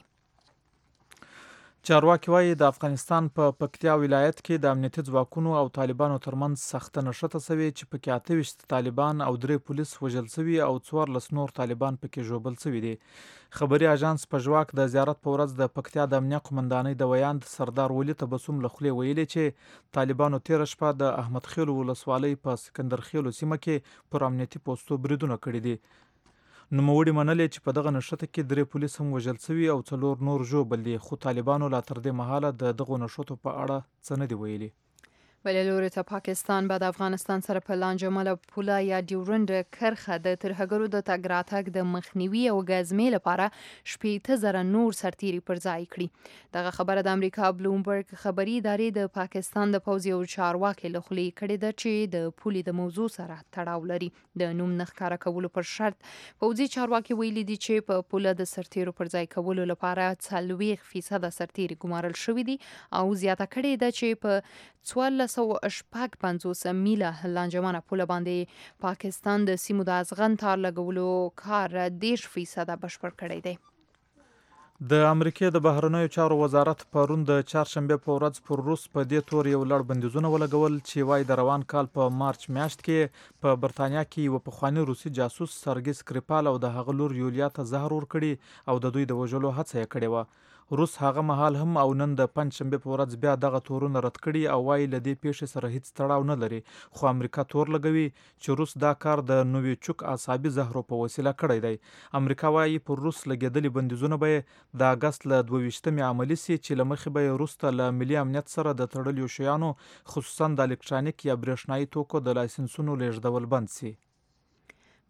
چارواکي وایي د افغانستان په پکتیا ولایت کې د امنیتي ځواکونو او طالبانو ترمنځ سخته نښته شوې چې پکې 28 طالبان او 3 پولیس وژل شوي او 14 نور طالبان پکې ژوبل شوي دي. خبري اژانس پژواک د زیارت په ورځ د پکتیا د امنیه قومندانۍ د ویاند سردار ولی تبسم له خولې ویلي چې طالبانو تیر شپه د احمد خیل ولسوالۍ په سکندر خیل سیمه کې پر امنیتي پوسټو بریدونه کړي دي. نوموړي منلې چې په دغه نښته کې 3 پولیس هم وژل شوي او 4 نور ژوبل دي، خو طالبانو لا تر دې مهاله د دغو نښتو په اړه څه نه دي ویلي. بلې لوري ته پاکستان بعد افغانستان سره په لانجمله پوله یا ډیورنډ کرښه د ترهګرو د تګ راتګ د مخنیوي او ګزمې لپاره 80,000 نور سرتیري پر ځای کړي. دغه خبره د امریکا بلومبرګ خبري ادارې د پاکستان د پوځي او چارواکي له خولې کړې ده چې د پولې د موضوع سره تړاو لري. د نوم نه ښکاره کولو پر شرط پوځي چارواکي ویلي دي چې په پوله د سرتیرو پر ځای کولو لپاره 40% سرتیري ګمارل شوي دي او زیاته کړې ده چې په 1450 میله لانجمنه پوله باندې پاکستان د سیمو د ازغن تار لګولو کار 10% بشپړ کړی دی. د امریکې د بهرنیو چارو وزارت پرون د چهارشنبه په ورځ پر روس په دې تور یو لړ بندیزونه ولګول چې وايي د روان کال په مارچ میاشت کې په برتانیا کې یو پخوانی روسي جاسوس سرګي سکریپال او د هغه لور یولیا ته زهر ورکړي او د دوی د وژلو هڅه یې کړې وه. روس هغه مهال هم او نن د پنځشنبه په ورځ بیا دغه تورونه رد کړي او وايي له دې پیښې سره هیڅ تړاو نه لري، خو امریکا تور لګوي چې روس دا کار د نوویچوک اعصابي زهرو په وسیله کړی دی. امریکا وايي پر روس لګېدلي بندیزونه به د اگست له 22 عملي سي چې له مخې به روسته له ملي امنیت سره د تړلیو شیانو خصوصا د الکترونیک یا برېښنایي توکو د لایسنسونو لیږدول بند سي.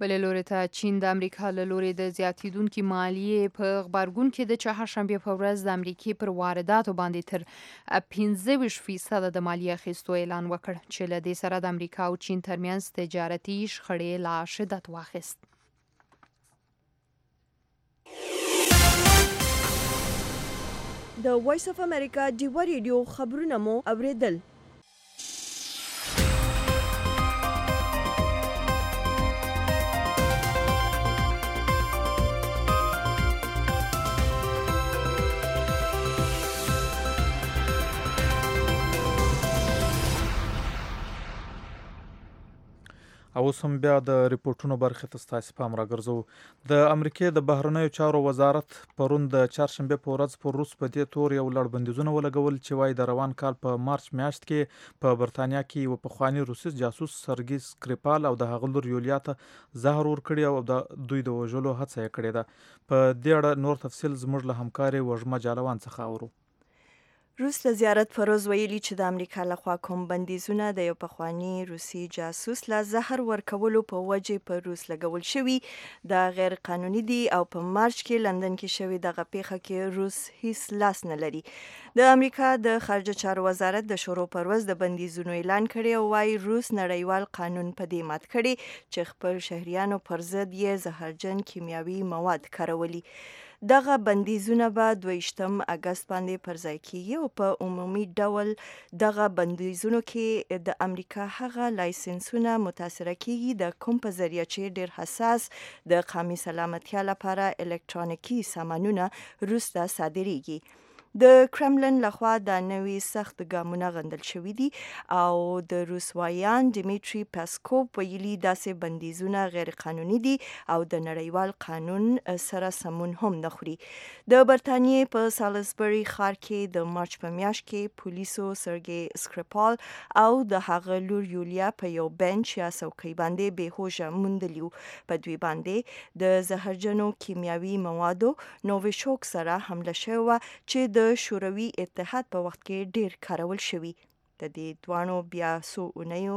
بل لوري ته چین د امریکا له لوري د زیاتیدونکو مالیې په غبرګون کې د چهارشنبه په ورځ د امریکای پر وارداتو باندې تر 15% د مالیې اخیستو اعلان وکړ چې له دې سره د امریکا او چین ترمنځ تجارتي شخړې لا شدت واخیست. د وایس اف امریکا ډیوا ریډیو خبرونه مو اوریدل. او سم بیا د ریپورتونو برخه ته ستاسو پام راګرځو. د امریکای د بهرنیو چارو وزارت پرون د چهارشنبه په ورځ پر روس په دې تور یو لړ بندیزونه ولګول چې وايي د روان کال په مارچ میاشت کې په برتانیا کې یو پخوانی روسي جاسوس سرګي سکریپال او د هغه لور یولیا ته زهر ورکړی او د دوی د وژلو هڅه یې کړې ده. په دې اړه نور تفصیل زموږ له همکاري وژمه جالوان څخه اورو. روس له زیارت پروز ویلي چې د امریکا لخوا کوم بندیزونه د یو پخوانی روسي جاسوس له زهر ورکولو په وجه په روس لګول شوي د غیر قانوني دي او په مارچ کې لندن کې شوی دغه پیښه کې روس هیڅ لاس نه لري. د امریکا د خارجه چارو وزارت د شروع پر ورځ د بندیزونو اعلان کړی او وايي روس نړیوال قانون په دې مات کړي چې خپل شهریانو پر ضد یې زهرجن کیمیاوي مواد کارولي. دغه بندیزونه به 28 اگست باندې پرځای کیږي او په عمومي ډول دغه بندیزونو کې د امریکا هغه لایسنسونه متاثره کیږي د کوم په ذریعہ چې ډیر حساس د قومي سلامتیا لپاره الکترونیکي سامانونه روس ته صادریږي. د کرملن لخوا د نوي سخت ګامونه غندل شوي دي او د روسوایان ډیمیټری پاسکوف ویلي داسې بندیزونه غیر قانوني دي او د نړیوال قانون سره سمون هم نه خوري. د برتانیې په سالزبری ښار کې د مارچ په میاشت کې پولیسو سرګي سکریپال او د هغه لور یولیا په یو بنچ یا څوکۍ باندې بېهوشه موندلي وو. په دوی باندې د زهرجنو کیمیاوي موادو نوویشوک سره حمله شوې وه چې د شوروي اتحاد په وخت کې ډیر کارول شوی. د دې دوانو بیا څو اونیو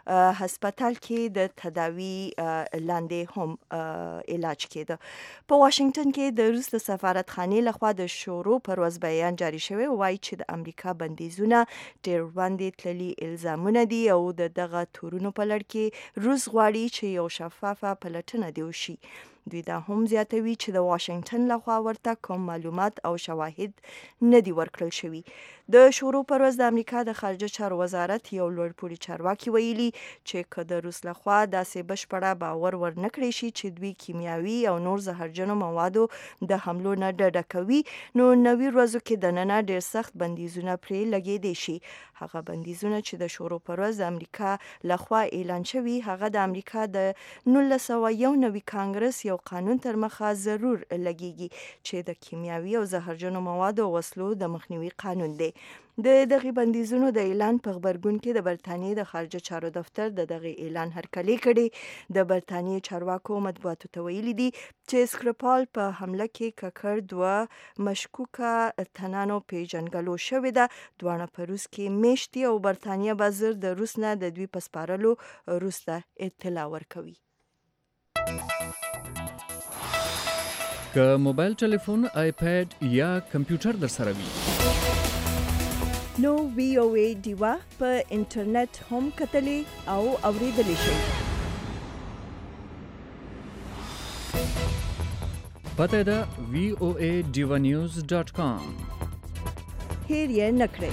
هسپتال کې د تداوی لاندې هم علاج کېده. په واشنگټن کې د روس د سفارتخانې لخوا د شروع پر ورځ بیان جاری شوی وایي چې د امریکا بندیزونه ډیر وړاندې تللي الزامونه دي او دغه تورونو په لړ کې روس غواړي چې یو شفافه پلټنه دی وشي. دوی دا هم زیاتوي چې د واشنگټن لخوا ورته کوم معلومات او شواهد نه دي ورکړل شوي. د شروع پر ورځ د امریکا د خارجه چارو وزارت یو لوړپوړي چارواکي ویلي چې که د روس لخوا داسې بشپړه باور ورنکړي شي چې دوی کیمیاوي او نور زهرجنو موادو د حملو نه ډډه کوي نو نوي ورځو کې دننه ډیر سخت بندیزونه پرې لګېدای شي. هغه بندیزونه چې د شروع پر ورځ د امریکا لخوا اعلان شوي هغه د امریکا د 1991 کانګرس یو قانون تر مخه ضرور لګیږي چې د کیمیاوي او زهرجنو موادو او وسلو د مخنیوي قانون دی. د دغه بندیزونو د اعلان په خبرګون کې د برتانیې د خارجه چارو دفتر د دغه اعلان هرکلی کړي. د برتانیې چارواکو مطبوعاتو ته ویلي دي چې سکریپال په حمله کې ککړ دوه مشکوکه تنانو پیژنګلو شوې ده. دواړه په روس کې میشتي او برتانیې به زر د روس نه د دوی په سپارلو روس ته اطلاع ورکوي. که موبایل ټلیفون، آیپیډ یا کمپیوټر در سره وي نو VOA ډیوا په انټرنیټ هم کتلی او اوریدلی شئ. پته ده voaDivanews.com. هیر یې نکړئ.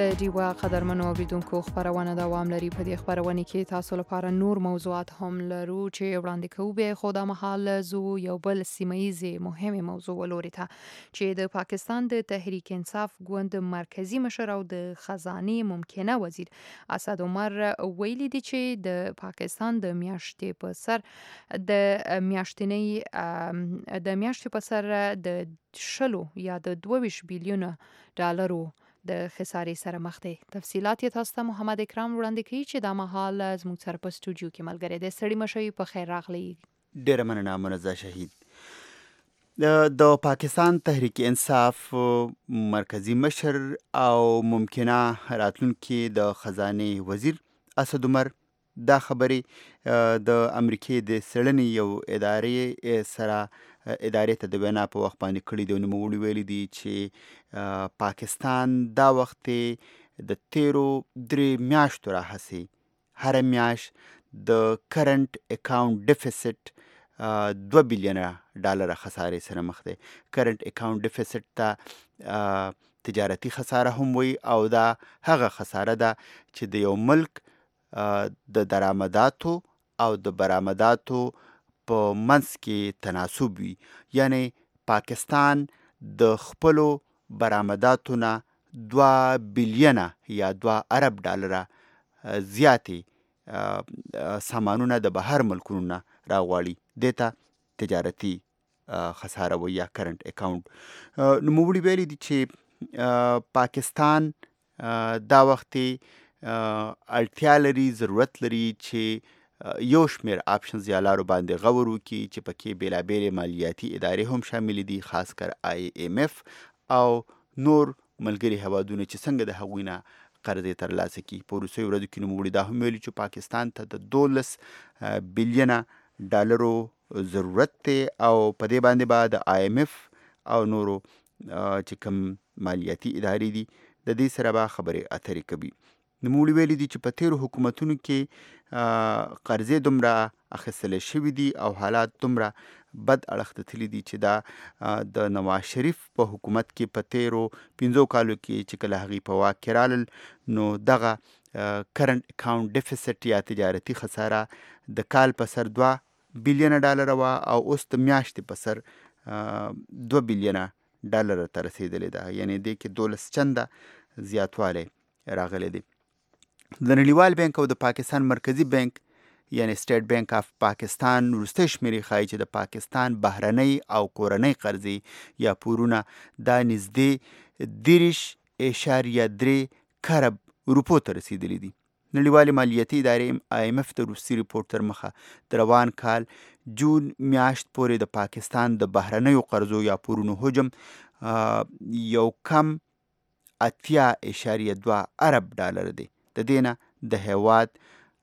د ډیوا قدرمنو اوریدونکو خبرونه دوام لري. په دې خبرونه کې تاسو لپاره نور موضوعات هم لرو چې وړاندې کوو. به خو د مهال زو یو بل سیمایي مهمه موضوع ولوري ته چې د پاکستان د تحریک انصاف ګوند مرکزی مشر او د خزانه ممکنه وزیر اسد عمر ویلي دي چې د پاکستان د میاشتې په سر د میاشتې په سر د 10 یا د 22 بیلیون ډالرو د خسارې سره مخ دی. تفصيلات یې تاسو ته محمد اکرام وړاندې کوي چې دا مهال زموږ سره په سټوډیو کې ملګری دی. سړی مشوي په خیر راغلی. ډیره مننه منزه شهید. د پاکستان تحریک انصاف مرکزی مشر او ممکنه راتلونکي د خزانه وزیر اسد عمر دا خبرې د امریکای د سړنې یو ادارې ته د وینا په وخت باندې کړي دي. نوموړي ویلي دي چې پاکستان دا وخت د 3 میاشتو راهیسې هر میاشت د کرنٹ اکاونټ ډیفیسټ 2 بلیونه ډالر خسارې سره مخ دی. کرنٹ اکاونټ ډیفیسټ ته تجارتي خساره هم وي او دا هغه خساره ده چې د یو ملک د درآمداتو او د برآمداتو په منځ کې تناسب وي. یعنی پاکستان د خپلو برآمداتو نه 2 بلیونه یا 2 ارب ډالره زیاتې سامانونه د بهر ملکونو نه راغواړي. دې ته تجارتي خساره وي یا کرنٹ اکاونټ. نوموړي ویلي دي چې پاکستان دا وخت اړتیا لري، ضرورت لري چې یو شمیر آپشنز یا لارو باندې غور وکړي چې پکې بیلابیلې مالیاتي ادارې هم شامل دي، خاص کر IMF او نور ملګري هیوادونه چې څنګه د هغوی نه قرضې ترلاسه کړي. په وروستیو ورځو کې نوموړي دا هم ویلي چې پاکستان ته د 12 بلیونه ډالرو ضرورت دی او په دې باندې به د IMF او نورو چې کوم مالیاتي ادارې دي د دې سره به خبرې اترې کوي. نوموړي ویلي دي چې په تیرو حکومتونو کې قرضې دومره اخیستل شوي دي او حالات دومره بد اړخ ته تللي دي چې دا د نواز شریف په حکومت کې په تیرو 5 کالو کې چې کله هغوی په واک کې رالل نو دغه کرنٹ اکاونټ ډیفیسټ یا تجارتي خساره د کال په سر 2 بلیونه ډالر وه او اوس د میاشتې په سر 2 بلیونه ډالر ته رسیدلې ده. یعنی دې کې 12 چنده زیاتوالی راغلی دی. د نړیوال بانک او د پاکستان مرکزی بانک یعنی سټیټ بانک اف پاکستان وروستۍ شمیرې ښایي چې د پاکستان بهرنۍ او کورنۍ قرضې یا پورونه دا نږدې 10.3 کارب روپو ته رسیدلي دي. نړیوالې مالیاتي ادارې IMF د روسي ریپورټ تر مخه د روان کال جون میاشت پورې د پاکستان د بهرنیو قرضو یا پورونو حجم یو کم 8.2 ارب ډالر دی. د دې نه د هیواد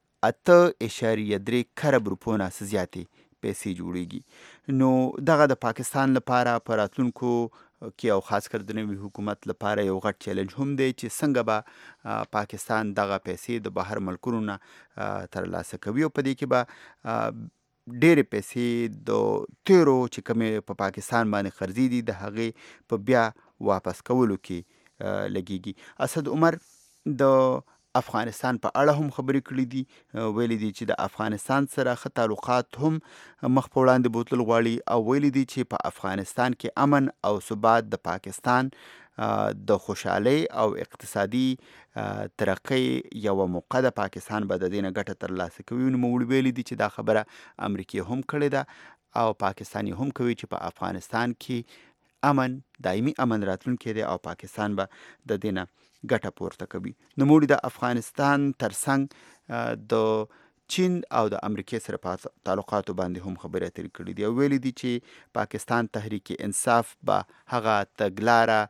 8.3 کارب روپو نه زیاتې پیسې جوړیږي. نو دغه د پاکستان لپاره په راتلونکو کې او خاص کر د نوي حکومت لپاره یو غټ چیلنج هم دی چې څنګه به پاکستان دغه پیسې د بهر ملکونو نه ترلاسه کوي او په دې کې به ډېرې پیسې د تیرو چې کومې په پاکستان باندې قرضې دي د هغې په بیا واپس کولو کې لګیږي. اسد عمر د افغانستان په اړه هم خبرې کړې دي. ویلي دي چې د افغانستان سره ښه تعلقات هم مخ په وړاندې بوتلل غواړي او ویلي دي چې په افغانستان کې امن او ثبات د پاکستان د خوشحالۍ او اقتصادي ترقۍ یوه موقع ده. پاکستان به د دې نه ګټه ترلاسه کوي. نوموړي ویلي دي چې دا خبره امریکا هم کړې ده او پاکستان هم کوي چې په افغانستان کې امن دایمي امن راتلونکی دی او پاکستان به د دې نه ګټه پورته کوي. نوموړي د افغانستان ترڅنګ د چین او د امریکا سره په تعلقاتو باندې هم خبرې اترې کړې دي او ویلي دي چې پاکستان تحریک انصاف به هغه تګلاره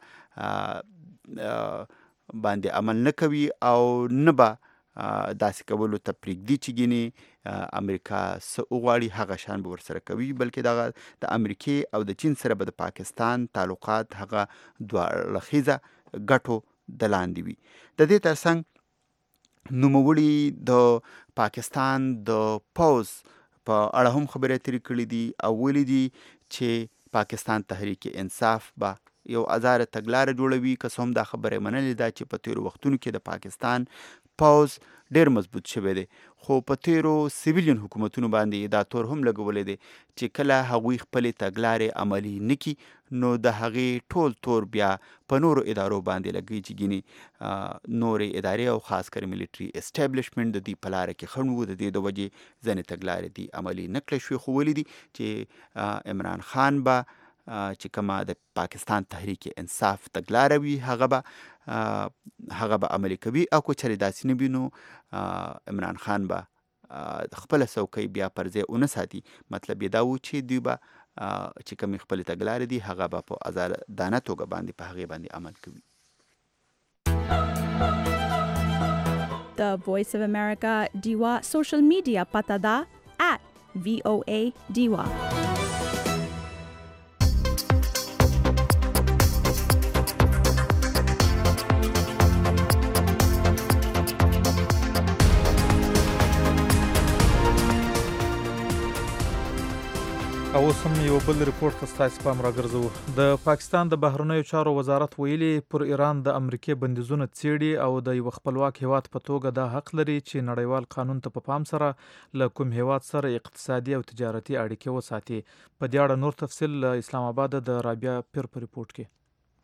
باندې عمل نه کوي او نه به داسې کولو ته پرېږدي چې ګینې امریکا څه وغواړي هغه شان به ورسره کوي، بلکې دغه د امریکې او د چین سره به د پاکستان تعلقات هغه دوه اړخیزه ګټو د لاندې وي. د دې ترڅنګ نوموړي د پاکستان د پوز په اړه هم خبرې اترې کړې دي او ویلي دي چې پاکستان تحریک انصاف به یو ازاره تګلاره جوړوي. که څه هم دا خبره منلې ده چې په تیرو وختونو کې د پاکستان پوز ډیر مضبوط شوی دی، خو په تیرو سیویلین حکومتونو باندې دا تور هم لګولی دی چې کله هغوی خپلې تګلارې عملي نکي نو د هغې ټول تور بیا په نورو ادارو باندې لګوي چې ګینې نورې ادارې او خاص کر ملیټري اسټابلیشمنټ د دوی په لاره کې خنډ و. د دې د وجې ځینې تګلارې دي عملي نه کړی شوې، خو ولې دي چې عمران خان به چې کومه د پاکستان تحریک انصاف تګلاره وي هغه به عملي کوي، او که چېرې داسې نه وي نو عمران خان به خپله څوکۍ بیا پر ځای ونه ساتي. مطلب یې دا و چې دوی به چې کومې خپلې تګلارې دي هغه به په ازادانه توګه باندې په هغې باندې عمل کوي. The Voice of America Diwa social media pata da @VOA Diwa. او اوس هم یو بل ریپورټ ته ستاسو پام راګرځوو. د پاکستان د بهرنیو چارو وزارت ویلي پر ایران د امریکې بندیزونه څیړي او د یو خپلواک هیواد په توګه دا حق لري چې نړیوال قانون ته په پام سره له کوم هیواد سره اقتصادي او تجارتي اړیکې وساتي. په دې اړه نور تفصیل له اسلام آباد د رابعه پیر په ریپورټ کې.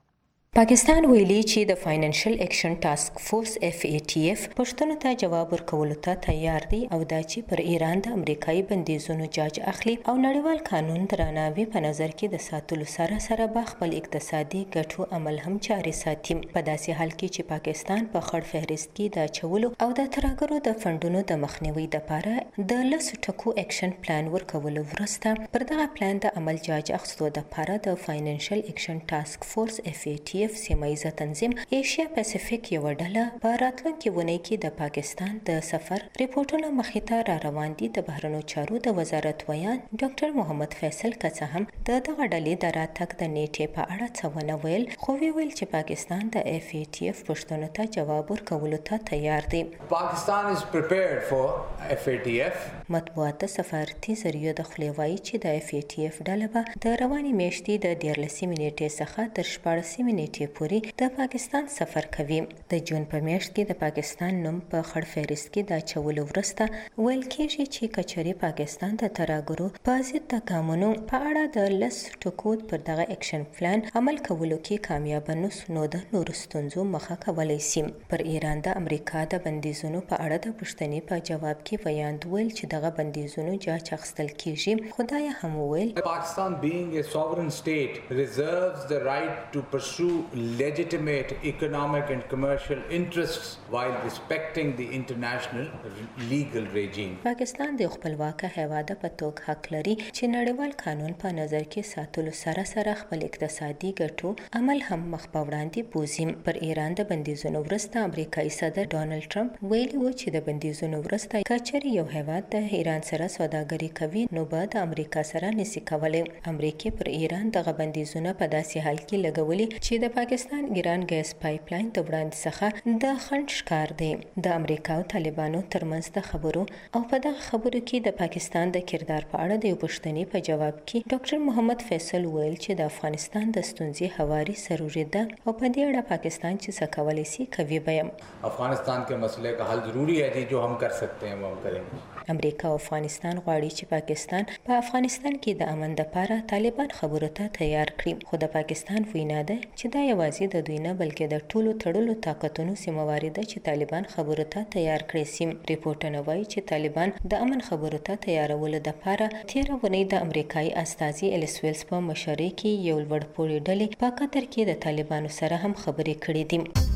پاکستان ویلي چې د فاینانشل اکشن ټاسک فورس FATF پښتنو ته جواب ورکولو ته تیار دی او دا چې پر ایران د امریکایي بندیزونو جاج اخلي او نړیوال قانون درناوی په نظر کې د ساتلو سره سره به خپل اقتصادي ګټو عمل هم جاري ساتي. په داسې حال کې چې پاکستان په خړ فهرست کې د چولو او د ترهګرو د فندونو د مخنیوي لپاره د لسو ټکو اکشن پلان ورکولو وروسته پر دغه پلان د عمل جاج اخیستو لپاره د فاینانشل اکشن ټاسک فورس FATF سیمایي تنظیم ایشیا پاسفیک یو ډله په راتلونکي ونې کې د پاکستان د سفر ریپورتونو مخې ته را روان دي. د بهرنیو چارو د وزارت ویان ډاکټر محمد فیصل که څه هم د دغه ډلې د راتګ د نیټې په اړه څه ونه ویل، خو ویل چې پاکستان د FATF پښتنو ته جواب ورکولو ته تیار دی. Pakistan is prepared for FATF. مطبوعات سفارتي ذریعو د خولې وایي چې د FATF ډله به د روانې میاشتې د 14 نیټې څخه تر 14 نیټې پورې د پاکستان سفر کوي. د جون په میاشت کې د پاکستان نوم په خړ فهرست کې د اچولو وروسته ویل کېږي چې کچري پاکستان د ترهګرو په ضد د ګامونو په اړه د لس ټکو پر دغه اکشن پلان عمل کولو کې کامیاب نو د نورو ستونزو مخه کولی شي. پر ایران د امریکا د بندیزونو په اړه د پوښتنې په جواب کې ویان ویل چې دغه بندیزونو جاج اخیستل کیږي. خدای هم ویل Pakistan being a sovereign state reserves the right to pursue legitimate economic and commercial interests while respecting the international legal regime. پاکستان د خپلواک هیواد په توګه حق لري چې نړیوال قانون په نظر کې ساتلو سره سره خپل اقتصادي ګټو عمل هم مخ په وړاندې بوزي. پر ایران د بندیزونو وروسته امریکایي صدر ډانلډ ټرمپ ویلي و چې د بندیزونو وروسته کچري یو هیواد د ایران سره سوداګري کوي نو به د امریکا سره نشي کولی. امریکا پر ایران دغه بندیزونه په داسې حال کې لګولي چې د پاکستان ایران ګیس پایپ لاین د وړاندې څخه د خنډ ښکار دی. د امریکا او طالبانو ترمنځ د خبرو او په دغه خبرو کې د پاکستان د کردار په اړه د یو پوښتنې په جواب کې ډاکټر محمد فیصل ویل چې د افغانستان د ستونزې هواري ضروري ده او په دې اړه پاکستان چې څه کولی شي کوي به افغانستان के मसले का हल जरूरी है जी जो हम कर सकते हैं वो हम करेंगे. امریکا او افغانستان غواړي چې پاکستان په افغانستان کې د امن لپاره طالبان خبرو ته تیار کړي، خو د پاکستان وینا ده چې دا یوازې د دوی نه بلکې د ټولو تړلو طاقتونو سیمواري ده چې طالبان خبرو ته تیار کړي سي. ریپورټونه وایي چې طالبان د امن خبرو ته تیارولو لپاره تیره ونې د امریکایي استازي الیس ویلز په مشرۍ کې یو لوړ پوړی ډلې په قطر کې د طالبانو سره هم خبرې کړې دي.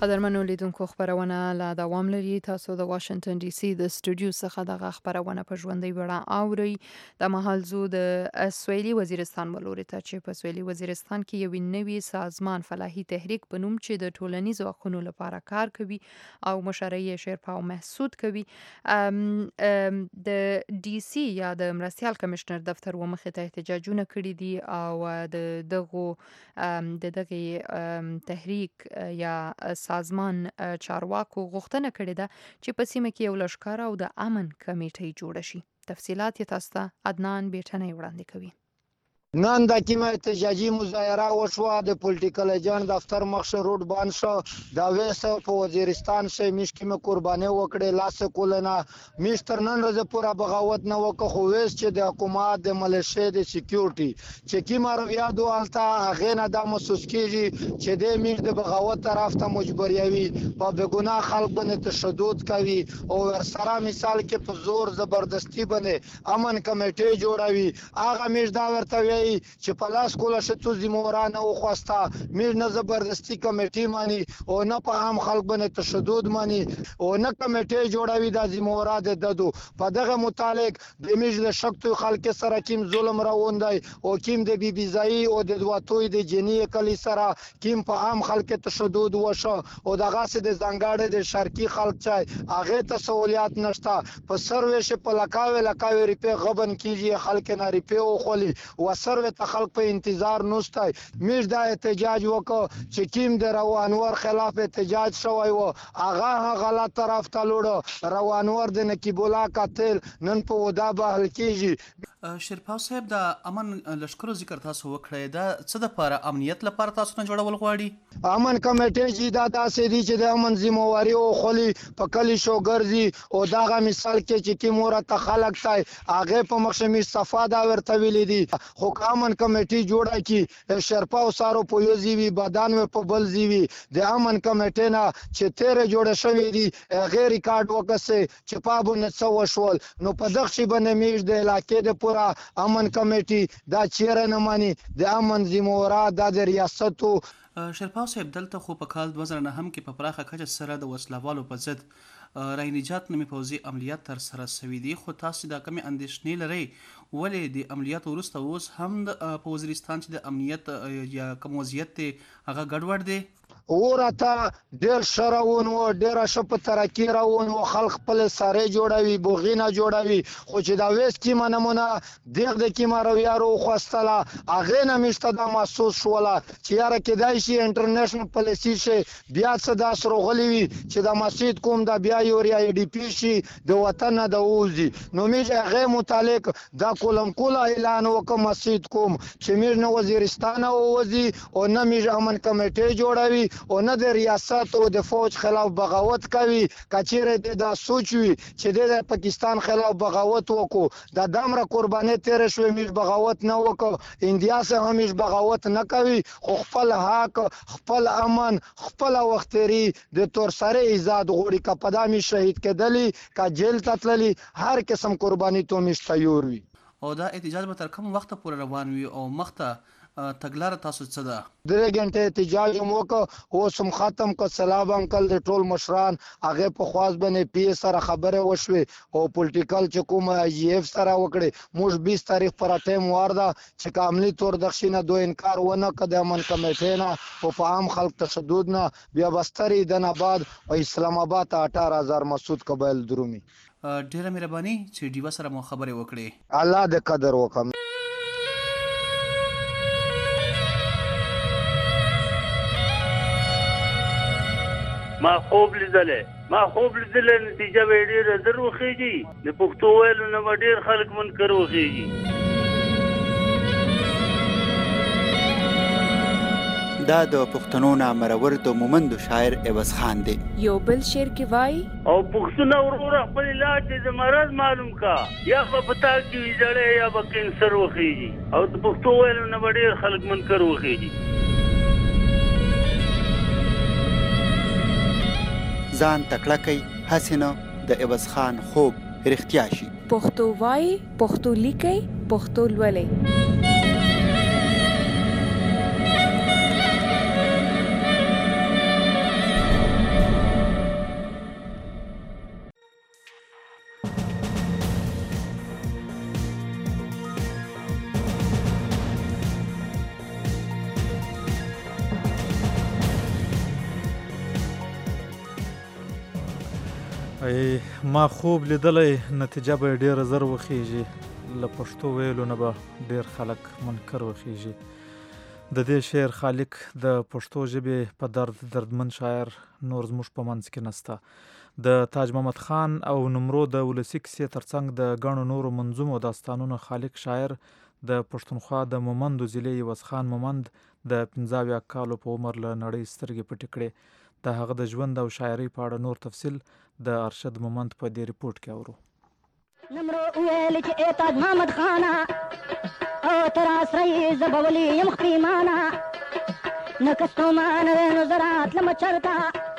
قدرمنو لیدونکو خبرونه لا دوام لري. تاسو د واشنگټن ډي سي د سټوډیو څخه دغه خبرونه په ژوندۍ بڼه اورئ. د مهال زو د سویلي وزیرستان ولوري ته چې په سویلي وزیرستان کې یو نوی سازمان فلاحي تحریک په نوم چې د ټولنیزو حقوقو لپاره کار کوي او مشرعي شیرپاو محسود کوي د ډي سي یا د مرستیال کمشنر دفتر و مخې ته احتجاجونه کړي دي او د دغه تحریک یا سازمان چارواکو غوښتنه کړې ده چې په سیمه کې یو لښکر او د امن کمیټې جوړه شي. تفصیلات یې تاسو ته عدنان بیټنۍ وړاندې کوي. نن د کومه احتجاجي مظاهره وشوه د پولیټیکل ایجنټ دفتر مخ روډ بند شو دا وېسه په وزیرستان شې مشکمه قرباني وکړې لاس کولنا مستر نن ورځ پورا بغاوت نه وکړو خو وېس چې د حکومت د ملیشیا د سکیورټي چې کیما رویا دوالتا هغه نه د محسوس کیږي چې د میر د بغاوت طرف ته مجبوریوي په بګوناه خلک باندې تشدد کوي او ورسره مثال کې په زور زبردستی باندې امن کمیټې جوړوي هغه میر دا ورته چې په لاس کوله شتو زمورانه او خواسته میر نه زبردستی کمیټې مانی او نه په عام خلک باندې تشدد مانی او نه کمیټې جوړوي د زمورات ددو په دغه متعلق د میر له شکتو خلک سره کیم ظلم راوندای او کیم د بی بی زای او د دواتوی د جنی کلی سره کیم په عام خلک تشدد وشو او دغه سه د زنګاړه د شرقي خلک چای هغه ته سہولیات نشتا په سرویش په لکاوي ریپه غبن کیږي خلک نه ریپه او خولي وسروي ته خلک په انتظار نوستای میر دا احتجاج وکړ چې کیم د روانور خلاف احتجاج شوی و هغه غلط طرف ته لوړ روانور د نقیب الله قاتل نن په ودا بهل کیږي. شیرپاو صاحب د امن لشکرو ذکر تاسو وکړی دا څه د لپاره امنیت لپاره تاسو نه جوړول غواړي امن کمیټې چې دا داسې دي چې د امن ذمہواری او خلی په کلی شو ګرځي او داغه مثال کې چې کی مور ته خلک تای هغه په مخشمي صفا دا ورته ویل دي خو امن کمیټې جوړه کی شیرپاو سارو په یو زیوی بدن په بل زیوی د امن کمیټې نه چې تیر جوړه شوې دي غیر ریکارډ وکسه چې پابونه څو شول نو په دغه شی باندې میش د علاقې د امن کمیټي دا چیرې نه مانی د امن ذمہوارات د ریاستو. شیرپاو صاحب دلته خو په کال 2009 کې په پراخه کچه سره د وسلوالو په ضد رای نجات نومي پوځي عملیات تر سره شوي دي خو تاسو دا کمی اندېښنې لرئ ولې د عملیات وروسته اوس هم په وزیرستان چې د امنیت یا کوم وضعیت دی هغه ګډوډ دی ورته ډیر شرون و ډیر شپ ترکی راون و خلق خپل ساره جوړوي بوغینه جوړوي خو چې دا وېس کیما نمونه دغه کیما رویا رو خوستله اغه نه مشته د محسوس شولا چې یاره کېدای شي انټرنیشنل پالیسی شي بیا څه دا سرغلی وي چې د مسجد کوم د بیا یو ری ای ډی پی شي د وطن د اوزي نو میږي هغه متعلق دا کولم کولا اعلان وکم مسجد کوم چې میر نه وزیرستان او وزي او نه میږي امن کمیټې جوړوي او نه د ریاست او د فوج خلاف بغاوت کوي کچېره د سوچوي چې د پاکستان خلاف بغاوت وکړو د دمره قرباني تیر شوې مش بغاوت نه وکړو انډیا سه همیش بغاوت نه کوي خو خپل حق خپل امن خپل وختري د تور سره آزاد غوړي کا پدامي شهید کېدلی کا جیل تتللی هر قسم قرباني تو مش تیار وي او دا احتجاج به تر کوم وخت پورې روان وي او مخته تګلار تاسو څه ده 3 غنټه احتجاج موکه او سم ختم کو سلام انکل د ټول مشران هغه په خواص باندې پی سره خبره وشوي او پولیټیکل چکوم جی اف سره وکړي موږ 20 تاریخ پر ټیم وارده چې کاملی تور دښینه دوه انکار ونه کده من کمیټه نه او په عام خلک تشدد نه بیا بستری دناباد او اسلام آباد 18000 مسعود قبایل درومي ډیره مهرباني چې دیوا سره مو خبره وکړي الله د قدر وکم ما خوب لیدلې نتیجه به ډېره زر وخیږي د پښتو ویلو نه به ډېر خلک منکر وخیږي دا د پښتنو نامرور د مومند شاعر عوض خان دی یو بل شعر کې وای او پښتون وروره خپل علاج د مرض معلوم کا یا په پتا کې ویځړې یا به کینسر وخیږي او د پښتو ویلو نه به ډېر خلک منکر وخیږي ځان تکړه کوي حسینه د عوض خان خوب رښتیا شي پښتو وای پښتو لیکي پښتو لولي ما خوب لیدلی نتیجه به ډیره زر وخیږي له پښتو ویلو نه به ډیر خلک منکر وخیږي. د دې شعر خالق د پښتو ژبې په دردمن شاعر نور زموږ په منځ کې نسته. د تاج محمد خان او نمرو د ولسي کیسې ترڅنګ د ګڼو نورو منظومو داستانونو خالق شاعر د پښتونخوا د مومندو ضلع عوض خان مومند د 15 کالو په عمر له نړۍ سترګې پټې کړې. د هغه د ژوند او شاعرۍ په اړه نور تفصیل د ارشد مومند په دې ریپورت کې اورو. نمرو ویل چې ای تاج محمد خانه او تر اسرې زبولي يم خپېمانه نکستو مان نو زرات لمچرتا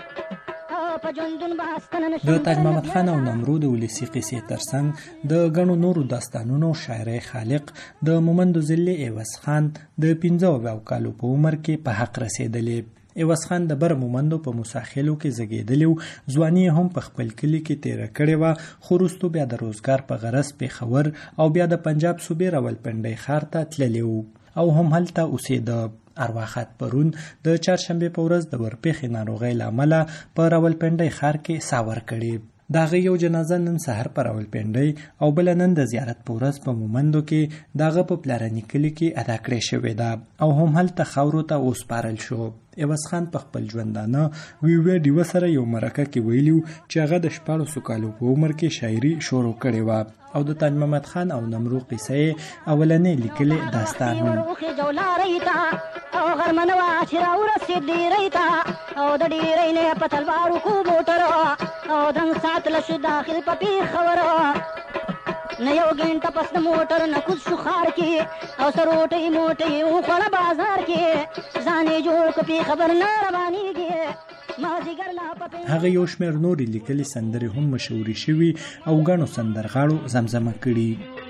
د تاج محمد خان او نمرو د ولسي قصې ترڅنګ د ګڼو نورو داستانونو شاعرۍ خالق د مومندو ضلع عوض خان د 15 کالو په عمر کې په حق رسېدلی. عوض خان د بر مومندو په موساخېلو کې زیږېدلی و. ځواني هم په خپل کلي کې تیره کړې وه، خو وروستو بیا د روزګار په غرض پېښور او بیا د پنجاب صوبې راولپنډۍ ښار ته تللی و او هم هلته اوسېده. ارواښاد پرون د چهارشنبې په ورځ د ورپېښې ناروغۍ له امله په راولپنډۍ ښار کې ساه ورکړې. د هغې یو جنازه نن سهار په راولپنډۍ او بله نن د زیارت په ورځ په مومندو کې د هغه په پلرني کلي کې ادا کړې شوې ده او هم هلته خاورو ته وسپارل شو. عوض خان په خپل ژوندانه ویوه ډیوه سره یو مرکه کې ویلي چې هغه د 14 کالو په عمر کې شاعري شروع کړې وه او د تاج محمد خان او نمرو قصه یې اولنې لیکلې داستان و. او غرمنوا چې راورسېد ډیرۍ ته او د ډیرۍ نه په تلوارو کو موټر او درنګ ساتله شو داخل په پېښور نه یو ګنټه پس د موټر نه کوز شو ښار کې او سروټۍ موټۍ وخوړه بازار کې ځان یې جوړ کړ پېښور نه روانېږي. هغه یو شمېر نورې لیکلې سندرې هم مشهورې شوي او ګڼو سندرغاړو زمزمه کړي.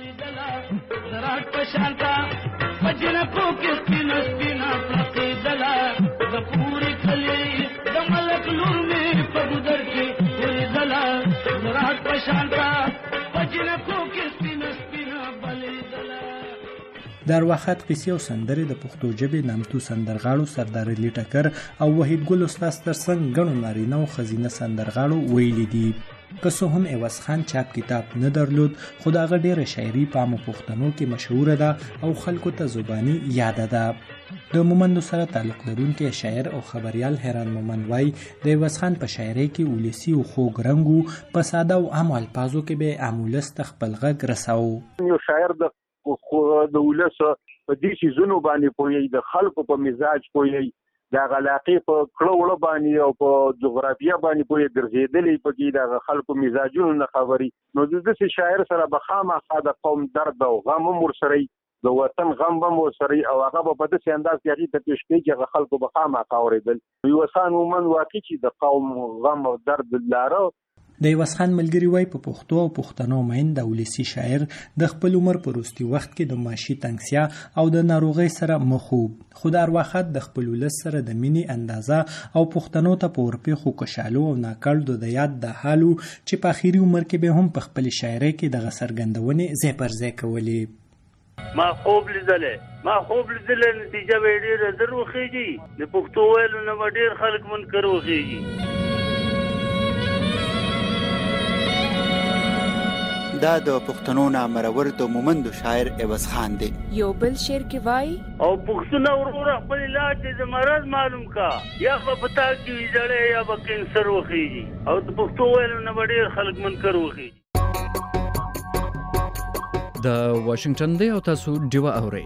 مجنکو کې سپین سپین پرقیدله د پورې کلی د ملک لور مې په ګودر کې ولیدله زراعت په شانته مجنکو کې سپین سپین بلیدله. د ارواښاد قصې او سندرې د پښتو ژبې نامتو سندرغاړو سردار علي ټکر او وحید ګل استاد ترڅنګ ګڼو نارینه او ښځینه سندرغاړو ویلي دي. که څه هم عوض خان چاپ کتاب نه درلود، خو د هغه ډیره شاعري په عامو پښتنو کې مشهوره ده او خلکو ته زباني یاده ده. د مومندو سره تعلق لرونکی شاعر او خبریال حیران مومند وایي د عوض خان په شاعرۍ کې ولسي او خوږ رنګ و. په ساده او عامو الفاظو کې به عام ولس ته خپل غږ رساوه. یو شاعر د ولس په دې څیزونو باندې پوهیږي، د خلکو په مزاج پوهیږي، د علاقې په کړه وړه باندې او په جغرافیه باندې پوهې ګرځېدلی پکې د خلکو مزاجونو نه خبري. نو د داسې شاعر سره به خامخا د قوم درد او غم هم ورسره د وطن غم هم ورسره او هغه به په داسې انداز کې هغې ته پېښ کوي چې هغه خلکو به خامخا اورېدل. عوض خان مومند واقع چې د قوم غم او درد لاره. د عوض خان ملګري وایي په پښتو او پښتنو میند د ولسي شاعر د خپل عمر په وروستي وخت کې د معاشي تنګسیا او د ناروغۍ سره مخ و، خو د ارواښاد د خپل ولس سره د مینې اندازه او پښتنو ته په ورپېښو کشالو او ناکړدو د یاد د حال و چې په اخري عمر کې به هم په خپلې شاعرۍ کې دغه څرګندونې ځای پر ځای کولې. ما خوب لیدلی نتیجه به یې ډېره زر وخېږي. د پښتو ویلو نه به ډېر خلک منکر وخېږي. دا د پښتنو نامرور د مومندو شاعر عوض خان دی. یو بل شعر کې وایي او پښتون وروره خپل علاج د مرض معلوم کا یا په پتا کې ویځړې یا په کینسر وخیږي او د پښتو ویلو نه ډېر خلک منکر وخیږي. د واشنگټن دی او تاسو ډیوه اورئ.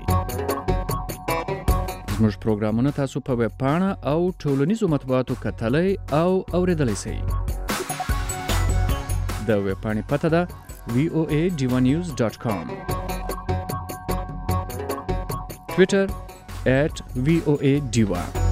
زموږ پروګرامونه تاسو په ویب پاڼه او ټولنیزو مطبوعاتو کتلای او اوریدلای شئ. د ویب پاڼې پته ده voadivanews.com. Twitter @voadiva.